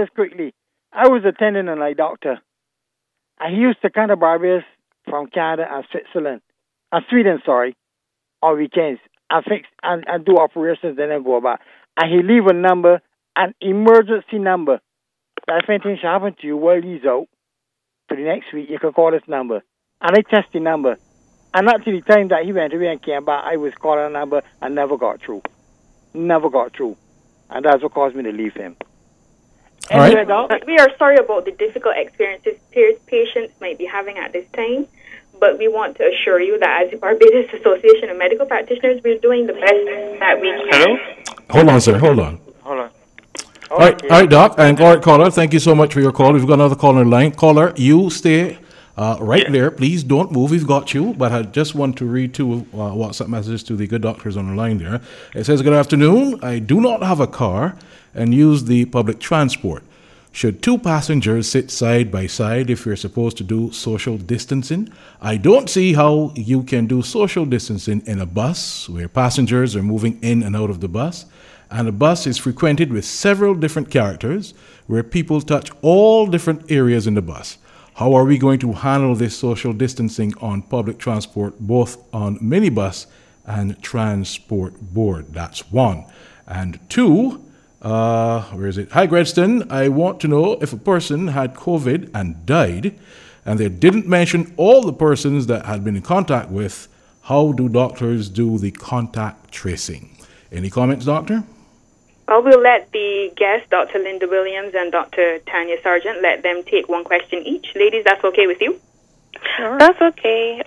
[SPEAKER 7] I was attending an eye doctor, and he used to kind of barbers from Canada and Sweden, on weekends, and fix and do operations, then go back. And he leave a number, an emergency number, that if anything should happen to you while he's out, for the next week, you can call this number. And I test the number. And not to the time that he went away and came back, I was calling a number and never got through. And that's what caused me to leave him.
[SPEAKER 1] All right.
[SPEAKER 2] We are sorry about the difficult experiences patients might be having at this time, but we want to assure you that as the Barbados Association of Medical Practitioners, we're doing the best that we can.
[SPEAKER 6] Hello?
[SPEAKER 1] Hold on, sir. Hold on. All right, Doc, and all right, caller, thank you so much for your call. We've got another caller on the line. Caller, you stay there. Please don't move. We've got you. But I just want to read 2 WhatsApp messages to the good doctors on the line there. It says, good afternoon. I do not have a car and use the public transport. Should 2 passengers sit side by side if you're supposed to do social distancing? I don't see how you can do social distancing in a bus where passengers are moving in and out of the bus. And a bus is frequented with several different characters where people touch all different areas in the bus. How are we going to handle this social distancing on public transport, both on minibus and transport board? That's 1. And 2, Where is it? Hi, Gredston. I want to know if a person had COVID and died, and they didn't mention all the persons that had been in contact with, how do doctors do the contact tracing? Any comments, doctor?
[SPEAKER 2] Well, we'll let the guests, Dr. Linda Williams and Dr. Tanya Sargent, let them take one question each. Ladies, that's okay with you?
[SPEAKER 4] Sure. That's okay.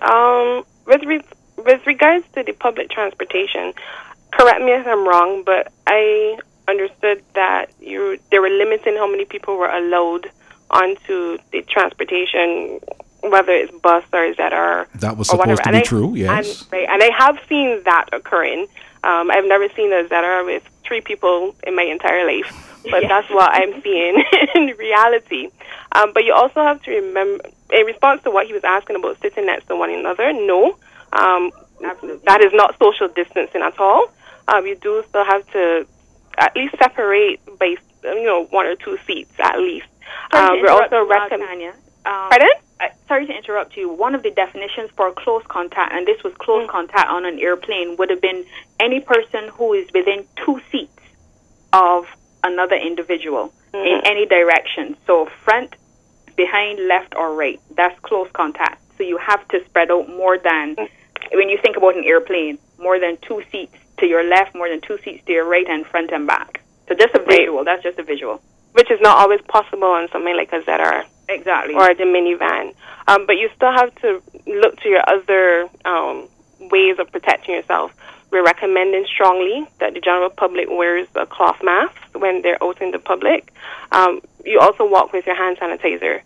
[SPEAKER 4] With regards to the public transportation, correct me if I'm wrong, but I understood that they were limiting how many people were allowed onto the transportation, whether it's bus or ZR.
[SPEAKER 1] That was supposed to be true, yes.
[SPEAKER 4] And I have seen that occurring. I've never seen a ZR with 3 people in my entire life, but that's what I'm seeing in reality. But you also have to remember, in response to what he was asking about sitting next to one another, no, that is not social distancing at all. You do still have to at least separate by 1 or 2 seats at least. We're also recommending. Pardon?
[SPEAKER 2] Sorry to interrupt you. One of the definitions for close contact, and this was close contact on an airplane, would have been any person who is within 2 seats of another individual in any direction. So front, behind, left, or right. That's close contact. So you have to spread out more than, when you think about an airplane, more than 2 seats to your left, more than 2 seats to your right, and front and back. So just a visual. That's just a visual.
[SPEAKER 4] Which is not always possible on something like a ZR.
[SPEAKER 2] Exactly.
[SPEAKER 4] Or the minivan. But you still have to look to your other ways of protecting yourself. We're recommending strongly that the general public wears a cloth mask when they're out in the public. You also walk with your hand sanitizer.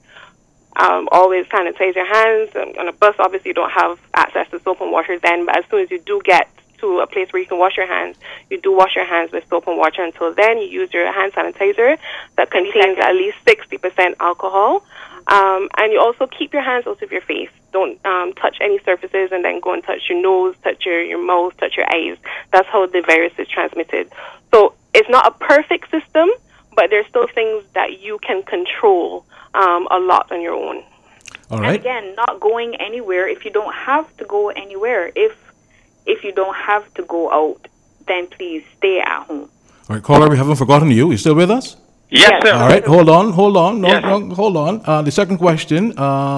[SPEAKER 4] Always sanitize your hands. On a bus, obviously, you don't have access to soap and water then, but as soon as you do get to a place where you can wash your hands, you do wash your hands with soap and water. Until then, you use your hand sanitizer that contains at least 60% alcohol. And you also keep your hands out of your face. Don't touch any surfaces and then go and touch your nose, touch your mouth, touch your eyes. That's how the virus is transmitted. So it's not a perfect system, but there's still things that you can control a lot on your own.
[SPEAKER 1] All right.
[SPEAKER 2] And again, not going anywhere if you don't have to go anywhere. If you don't have to go out, then please stay at home.
[SPEAKER 1] All right, caller, we haven't forgotten you. You still with us?
[SPEAKER 8] Yes, sir.
[SPEAKER 1] All right, hold on. No, hold on. The second question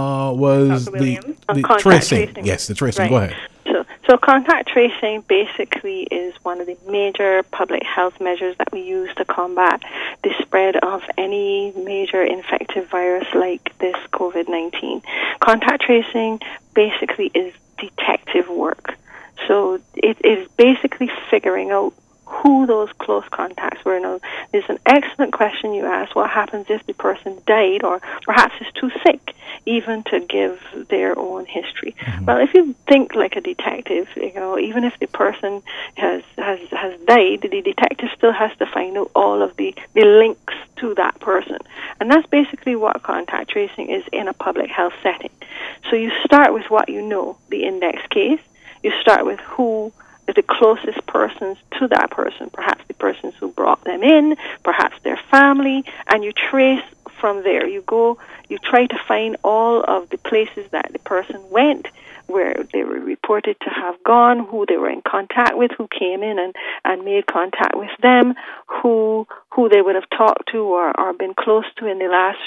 [SPEAKER 1] was the tracing. Yes, the tracing. Right. Go ahead.
[SPEAKER 3] So contact tracing basically is one of the major public health measures that we use to combat the spread of any major infective virus like this COVID-19. Contact tracing basically is detective work. So it is basically figuring out who those close contacts were. Now, there's an excellent question you asked. What happens if the person died or perhaps is too sick even to give their own history? Mm-hmm. Well, if you think like a detective, even if the person has died, the detective still has to find out all of the links to that person. And that's basically what contact tracing is in a public health setting. So you start with what you know, the index case. You start with who the closest persons to that person, perhaps the persons who brought them in, perhaps their family, and you trace from there. You try to find all of the places that the person went, where they were reported to have gone, who they were in contact with, who came in and made contact with them, who they would have talked to or been close to in the last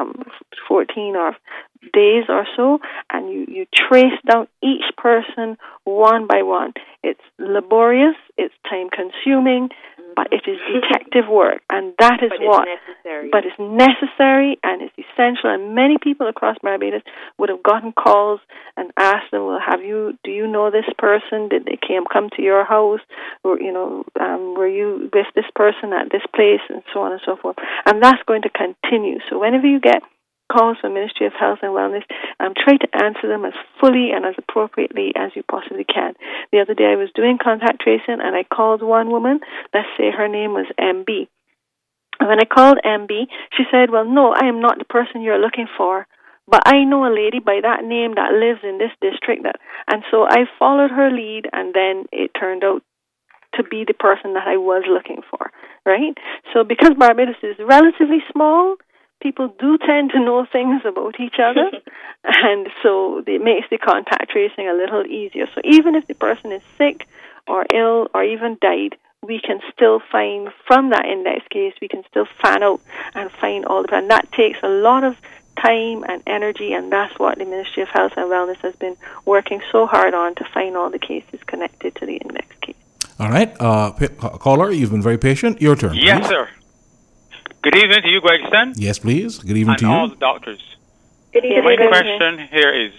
[SPEAKER 3] 14 or days or so, and you trace down each person one by one. It's laborious, it's time-consuming, but it is detective work, and that is But it's necessary, and it's essential, and many people across Barbados would have gotten calls and asked them, well, do you know this person? Did they come to your house? Or, were you with this person at this place? And so on and so forth. And that's going to continue. So whenever you get calls from Ministry of Health and Wellness, try to answer them as fully and as appropriately as you possibly can. The other day I was doing contact tracing and I called one woman, let's say her name was MB. And when I called MB, she said, well, no, I am not the person you're looking for, but I know a lady by that name that lives in this district. And so I followed her lead, and then it turned out to be the person that I was looking for, right? So because Barbados is relatively small, people do tend to know things about each other, and so it makes the contact tracing a little easier. So even if the person is sick or ill or even died, we can still find from that index case, we can still fan out and find all the, and that takes a lot of time and energy, and that's what the Ministry of Health and Wellness has been working so hard on, to find all the cases connected to the index case.
[SPEAKER 1] All right. Caller, you've been very patient. Your turn.
[SPEAKER 8] Yes,
[SPEAKER 1] please.
[SPEAKER 8] sir. Good evening to you, Gregson.
[SPEAKER 1] Yes, please. Good evening
[SPEAKER 8] and
[SPEAKER 1] to you.
[SPEAKER 8] all the doctors.
[SPEAKER 2] Good evening.
[SPEAKER 8] My question here is,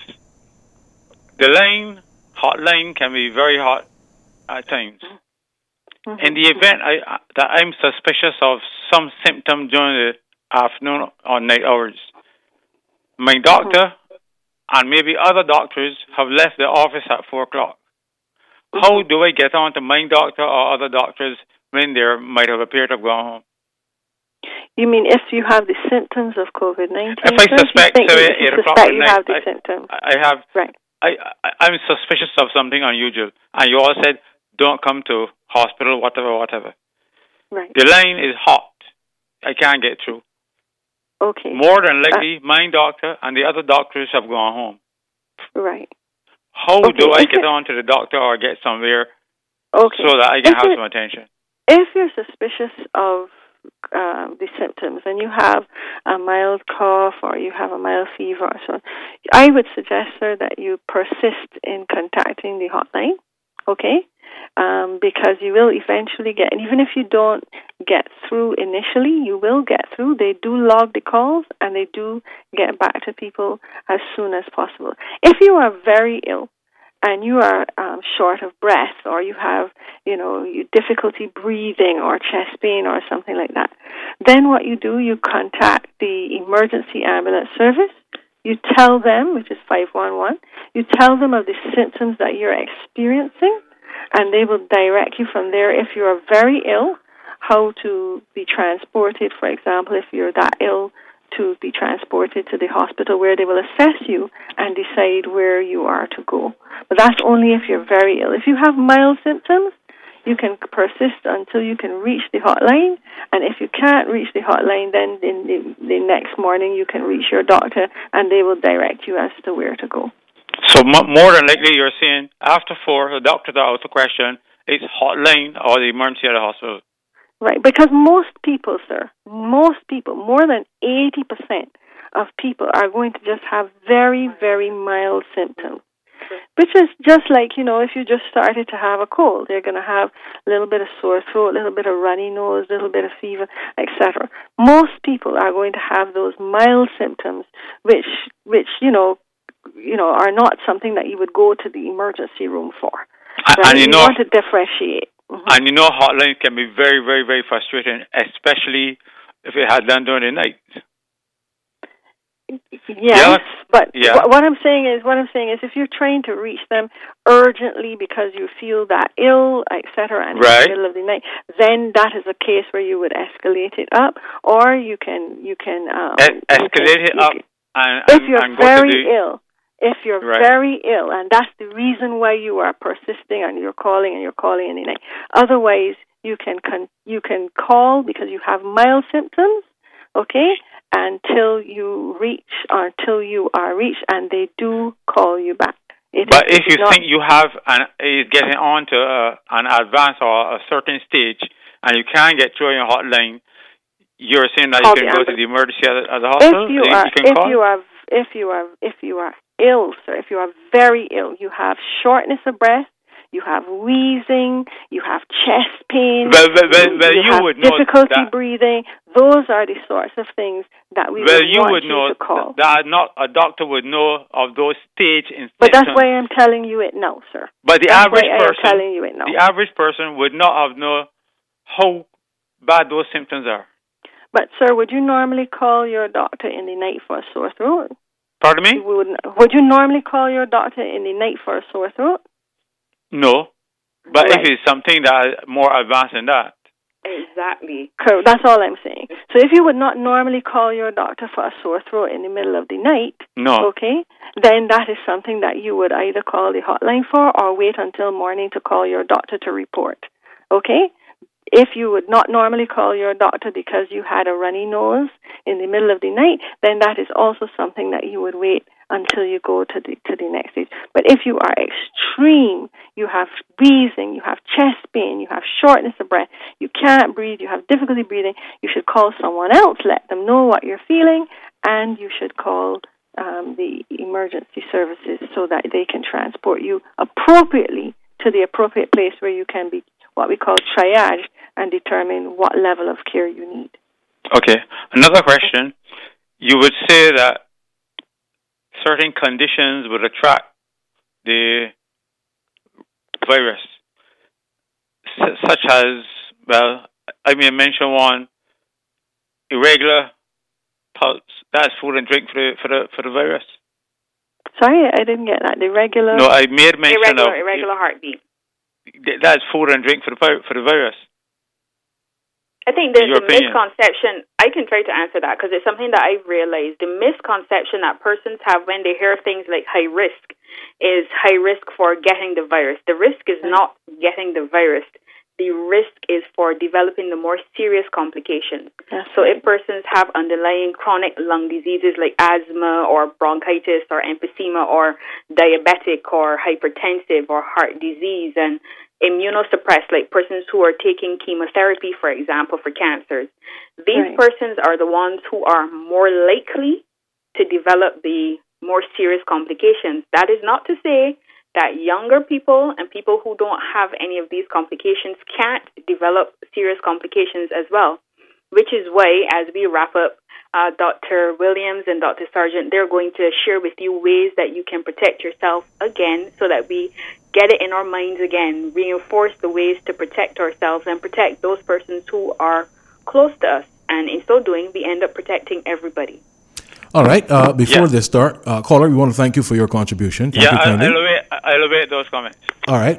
[SPEAKER 8] the hotline can be very hot at times.
[SPEAKER 3] Mm-hmm.
[SPEAKER 8] In the event that I'm suspicious of some symptom during the afternoon or night hours, my doctor and maybe other doctors have left the office at 4 o'clock. How do I get on to my doctor or other doctors when they might have appeared to have gone home?
[SPEAKER 3] You mean if you have the symptoms of COVID-19?
[SPEAKER 8] If I suspect,
[SPEAKER 3] you have the symptoms.
[SPEAKER 8] Right. I'm suspicious of something unusual, and you all said don't come to hospital, whatever.
[SPEAKER 3] Right.
[SPEAKER 8] The line is hot. I can't get through.
[SPEAKER 3] Okay.
[SPEAKER 8] More than likely, my doctor and the other doctors have gone home.
[SPEAKER 3] Right.
[SPEAKER 8] How do I get on to the doctor or get somewhere so that I can have some attention?
[SPEAKER 3] If you're suspicious of the symptoms and you have a mild cough or you have a mild fever or so, I would suggest, sir, that you persist in contacting the hotline, okay? Because you will eventually get, and even if you don't get through initially, you will get through. They do log the calls and they do get back to people as soon as possible. If you are very ill and you are short of breath, or you have, difficulty breathing or chest pain or something like that, then what you do, you contact the emergency ambulance service. You tell them, which is 511, you tell them of the symptoms that you're experiencing, and they will direct you from there, if you are very ill, how to be transported, for example, if you're that ill, to be transported to the hospital where they will assess you and decide where you are to go. But that's only if you're very ill. If you have mild symptoms, you can persist until you can reach the hotline, and if you can't reach the hotline, then in the next morning you can reach your doctor and they will direct you as to where to go.
[SPEAKER 8] So more than likely you're saying after 4, the doctor that asked the question, it's hotline or the emergency at the hospital.
[SPEAKER 3] Right, because most people, sir, more than 80% of people are going to just have very, very mild symptoms, which is just like, if you just started to have a cold, they're going to have a little bit of sore throat, a little bit of runny nose, a little bit of fever, etc. Most people are going to have those mild symptoms, which are not something that you would go to the emergency room for. Right?
[SPEAKER 8] And you
[SPEAKER 3] want to differentiate. Mm-hmm.
[SPEAKER 8] And hotline can be very, very, very frustrating, especially if it had done during the night.
[SPEAKER 3] Yes, but what I'm saying is, if you're trying to reach them urgently because you feel that ill, etc., and in the middle of the night, then that is a case where you would escalate it up, or you can
[SPEAKER 8] escalate it up.
[SPEAKER 3] If you're very ill. If you're very ill, and that's the reason why you are persisting and you're calling in the night. Otherwise, you can call because you have mild symptoms, okay, until you are reached, and they do call you back.
[SPEAKER 8] But if you think you have is getting on to an advanced or a certain stage, and you can't get through your hotline, you're saying that you can go to the emergency at the hospital.
[SPEAKER 3] If you are ill, sir, if you are very ill, you have shortness of breath, you have wheezing, you have chest pain, you have difficulty breathing. Those are the sorts of things that we would want you to call.
[SPEAKER 8] That a doctor would know of those stage symptoms.
[SPEAKER 3] But that's why I'm telling you it now, sir.
[SPEAKER 8] But the average person would not have known how bad those symptoms are.
[SPEAKER 3] But, sir, would you normally call your doctor in the night for a sore throat?
[SPEAKER 8] Pardon me?
[SPEAKER 3] Would you normally call your doctor in the night for a sore throat?
[SPEAKER 8] No. But if it's something that is more advanced than that.
[SPEAKER 2] Exactly.
[SPEAKER 3] That's all I'm saying. So if you would not normally call your doctor for a sore throat in the middle of the night, okay, then that is something that you would either call the hotline for or wait until morning to call your doctor to report. Okay? If you would not normally call your doctor because you had a runny nose in the middle of the night, then that is also something that you would wait until you go to the next stage. But if you are extreme, you have wheezing, you have chest pain, you have shortness of breath, you can't breathe, you have difficulty breathing, you should call someone else, let them know what you're feeling, and you should call the emergency services so that they can transport you appropriately to the appropriate place where you can be what we call triaged and determine what level of care you need.
[SPEAKER 8] Okay. Another question. You would say that certain conditions would attract the virus, such as, well, I may mention one, irregular pulse. That's food and drink for the virus.
[SPEAKER 3] Sorry, I didn't get that. The regular.
[SPEAKER 8] No, I made mention of
[SPEAKER 2] irregular heartbeat.
[SPEAKER 8] That's food and drink for the virus.
[SPEAKER 2] I think the misconception, I can try to answer that because it's something that I've realized. The misconception that persons have when they hear things like high risk is high risk for getting the virus. The risk is not getting the virus. The risk is for developing the more serious complications. So if persons have underlying chronic lung diseases like asthma or bronchitis or emphysema or diabetic or hypertensive or heart disease and immunosuppressed, like persons who are taking chemotherapy, for example, for cancers, these persons are the ones who are more likely to develop the more serious complications. That is not to say that younger people and people who don't have any of these complications can't develop serious complications as well, which is why, as we wrap up, Dr. Williams and Dr. Sargent, they're going to share with you ways that you can protect yourself again so that we get it in our minds again, reinforce the ways to protect ourselves and protect those persons who are close to us. And in so doing, we end up protecting everybody.
[SPEAKER 1] All right. Before this start, caller, we want to thank you for your contribution. Thank you kindly.
[SPEAKER 8] I'll await those comments.
[SPEAKER 1] All right.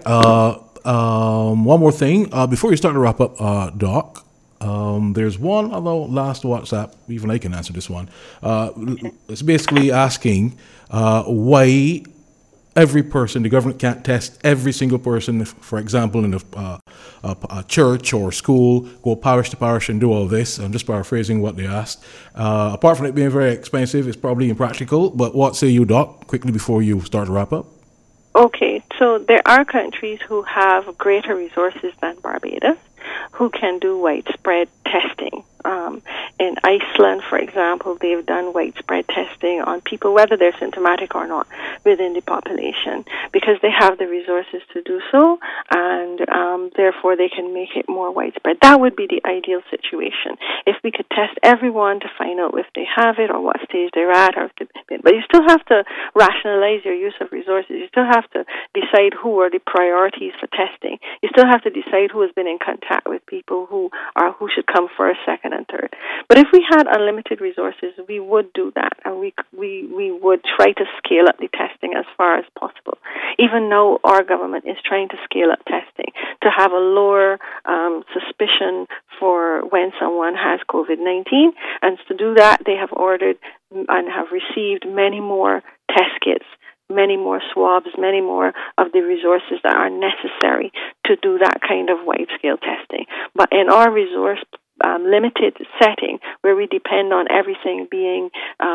[SPEAKER 1] One more thing. Before you start to wrap up, Doc, there's one other last WhatsApp. Even I can answer this one. It's basically asking why every person, the government can't test every single person, for example, in a church or school, go parish to parish and do all this. I'm just paraphrasing what they asked. Apart from it being very expensive, it's probably impractical. But what say you, Doc, quickly before you start to wrap up?
[SPEAKER 3] Okay, so there are countries who have greater resources than Barbados who can do widespread testing. In Iceland, for example, they've done widespread testing on people, whether they're symptomatic or not, within the population, because they have the resources to do so, and therefore they can make it more widespread. That would be the ideal situation. If we could test everyone to find out if they have it or what stage they're at, but you still have to rationalize your use of resources. You still have to decide who are the priorities for testing. You still have to decide who has been in contact with people who should come first, second, and third. But if we had unlimited resources, we would do that, and we would try to scale up the testing as far as possible. Even though our government is trying to scale up testing to have a lower suspicion for when someone has COVID-19, and to do that, they have ordered and have received many more test kits, many more swabs, many more of the resources that are necessary to do that kind of wide-scale testing. But in our resource limited setting, where we depend on everything being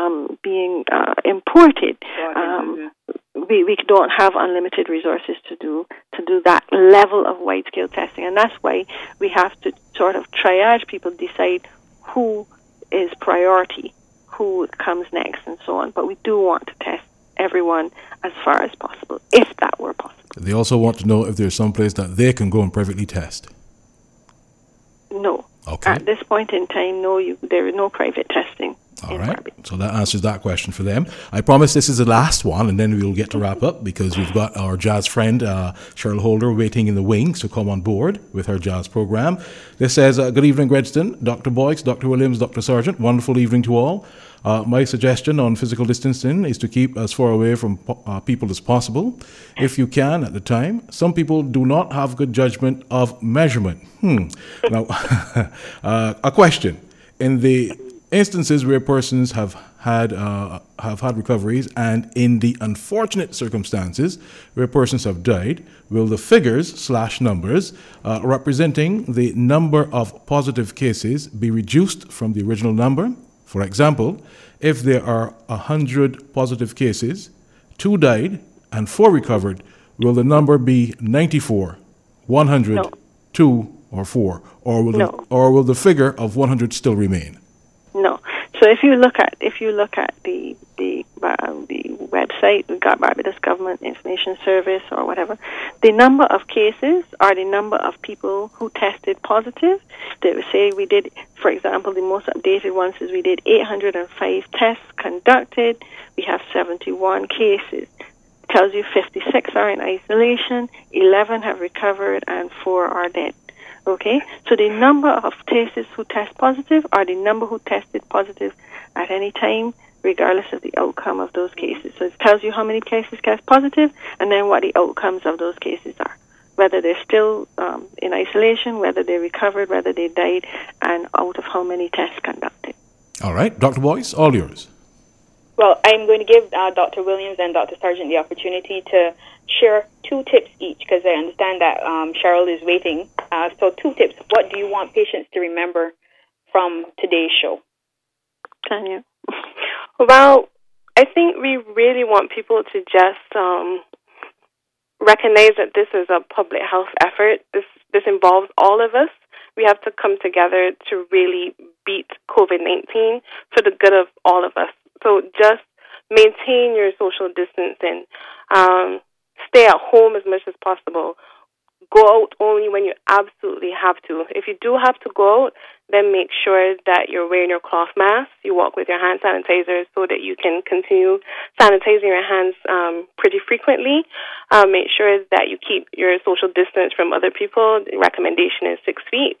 [SPEAKER 3] imported, we don't have unlimited resources to do that level of wide-scale testing, and that's why we have to sort of triage people, decide who is priority, who comes next, and so on. But we do want to test everyone as far as possible, if that were possible.
[SPEAKER 1] They also want to know if there's some place that they can go and privately test.
[SPEAKER 3] No.
[SPEAKER 1] Okay.
[SPEAKER 3] At this point in time, no, there is no private testing.
[SPEAKER 1] All right. So that answers that question for them. I promise this is the last one, and then we'll get to wrap up because we've got our jazz friend, Cheryl Holder, waiting in the wings to come on board with her jazz program. This says, good evening, Gredston, Dr. Boyce, Dr. Williams, Dr. Sargent. Wonderful evening to all. My suggestion on physical distancing is to keep as far away from people as possible, if you can at the time. Some people do not have good judgment of measurement. Now, a question. In the instances where persons have had recoveries, and in the unfortunate circumstances where persons have died, will the figures / numbers representing the number of positive cases be reduced from the original number? For example, if there are 100 positive cases, 2 died and 4 recovered, will the number be 94, 100,
[SPEAKER 3] No.
[SPEAKER 1] 2, or 4? Or
[SPEAKER 3] No.
[SPEAKER 1] will the figure of 100 still remain?
[SPEAKER 3] No. So if you look at the website, the Barbados Government Information Service or whatever, the number of cases are the number of people who tested positive. They would say we did, for example, the most updated one says we did 805 tests conducted. We have 71 cases. Tells you 56 are in isolation, 11 have recovered, and 4 are dead. Okay, so the number of cases who test positive are the number who tested positive at any time, regardless of the outcome of those cases. So it tells you how many cases test positive and then what the outcomes of those cases are. Whether they're still in isolation, whether they recovered, whether they died, and out of how many tests conducted.
[SPEAKER 1] All right, Dr. Boyce, all yours.
[SPEAKER 2] Well, I'm going to give Dr. Williams and Dr. Sargent the opportunity to share 2 tips each, because I understand that Cheryl is waiting. So 2 tips. What do you want patients to remember from today's show?
[SPEAKER 3] Tanya?
[SPEAKER 4] Well, I think we really want people to just recognize that this is a public health effort. This involves all of us. We have to come together to really beat COVID-19 for the good of all of us. So just maintain your social distancing. Stay at home as much as possible. Go out only when you absolutely have to. If you do have to go out, then make sure that you're wearing your cloth mask. You walk with your hand sanitizer so that you can continue sanitizing your hands pretty frequently. Make sure that you keep your social distance from other people. The recommendation is 6 feet.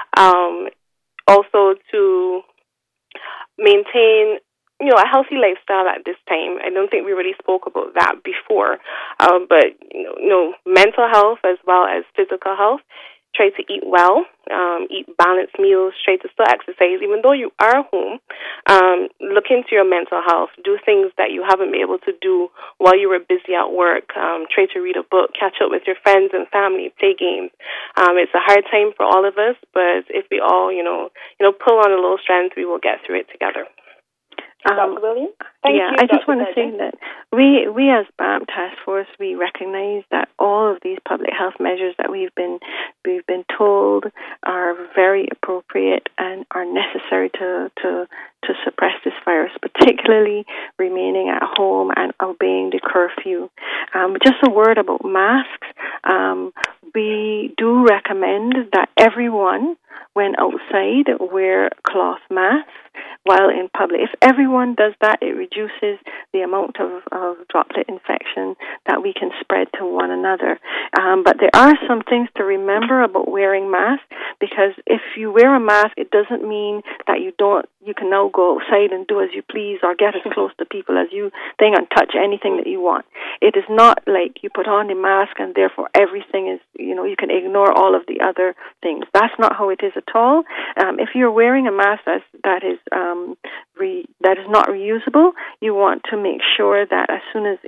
[SPEAKER 4] Also to maintain a healthy lifestyle at this time. I don't think we really spoke about that before, but mental health as well as physical health. Try to eat well, eat balanced meals, try to still exercise. Even though you are home, look into your mental health. Do things that you haven't been able to do while you were busy at work. Try to read a book, catch up with your friends and family, play games. It's a hard time for all of us, but if we all, pull on a little strength, we will get through it together.
[SPEAKER 2] Dr. Williams? Thank you,
[SPEAKER 3] I just
[SPEAKER 2] Dr.
[SPEAKER 3] want to say that we as BAM Task Force, we recognize that all of these public health measures that we've been told are very appropriate and are necessary to suppress this virus, particularly remaining at home and obeying the curfew. Just a word about masks. We do recommend that everyone, when outside, wear cloth masks while in public. If everyone does that, it reduces the amount of droplet infection that we can spread to one another. But there are some things to remember about wearing masks, because if you wear a mask, it doesn't mean that you can now go outside and do as you please or get as close to people as you think and touch anything that you want. It is not like you put on the mask and therefore everything is, you can ignore all of the other things. That's not how it is at all. If you're wearing a mask that is not reusable, you want to make sure that as soon as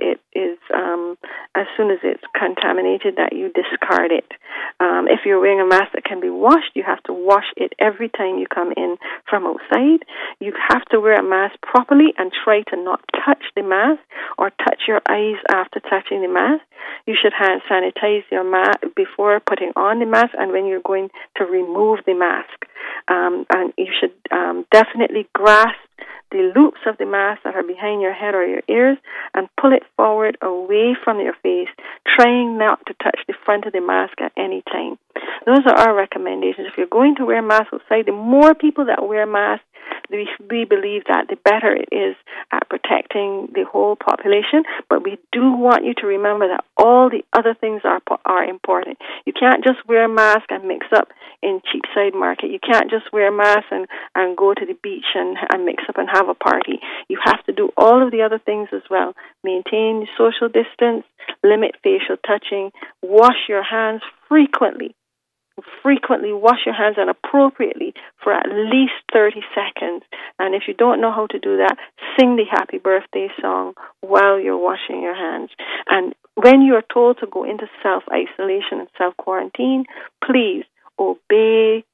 [SPEAKER 3] it's contaminated, that you discard it. If you're wearing a mask that can be washed, you have to wash it every time you come in from outside. You have to wear a mask properly and try to not touch the mask or touch your eyes after touching the mask. You should hand sanitize your mask before putting on the mask and when you're going to remove the mask. And you should definitely grasp the loops of the mask that are behind your head or your ears and pull it forward away from your face, trying not to touch the front of the mask at any time. Those are our recommendations. If you're going to wear masks outside, the more people that wear masks, we believe that the better it is at protecting the whole population. But we do want you to remember that all the other things are important. You can't just wear a mask and mix up in Cheapside Market. You can't just wear a mask and go to the beach and mix up and have a party. You have to do all of the other things as well. Maintain social distance, limit facial touching, wash your hands frequently wash your hands and appropriately for at least 30 seconds. And if you don't know how to do that, sing the happy birthday song while you're washing your hands. And when you are told to go into self-isolation and self-quarantine, please obey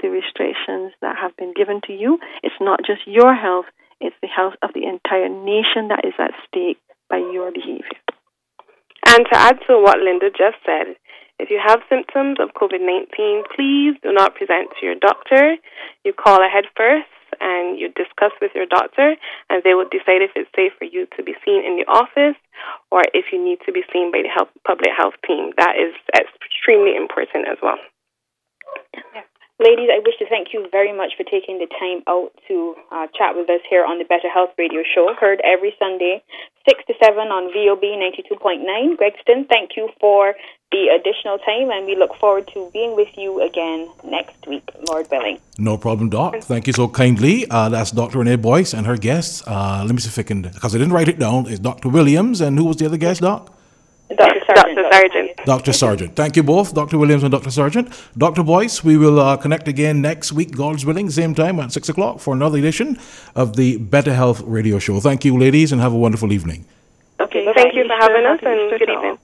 [SPEAKER 3] the restrictions that have been given to you. It's not just your health, it's the health of the entire nation that is at stake by your behavior.
[SPEAKER 4] And to add to what Linda just said, if you have symptoms of COVID-19, please do not present to your doctor. You call ahead first and you discuss with your doctor, and they will decide if it's safe for you to be seen in the office or if you need to be seen by the public health team. That is extremely important as well.
[SPEAKER 2] Yeah. Ladies, I wish to thank you very much for taking the time out to chat with us here on the Better Health Radio Show, heard every Sunday, 6 to 7 on VOB 92.9. Gregston, thank you for the additional time, and we look forward to being with you again next week, Lord willing.
[SPEAKER 1] No problem, Doc. Thank you so kindly. That's Dr. Renee Boyce and her guests. Let me see if I can, because I didn't write it down, it's Dr. Williams, and who was the other guest, Doc?
[SPEAKER 2] Dr. Sargent.
[SPEAKER 1] Dr. Sargent. Thank you both, Dr. Williams and Dr. Sargent. Dr. Boyce, we will connect again next week, God's willing, same time at 6 o'clock for another edition of the Better Health Radio Show. Thank you, ladies, and have a wonderful evening.
[SPEAKER 4] Okay, thank you for having us, and good evening.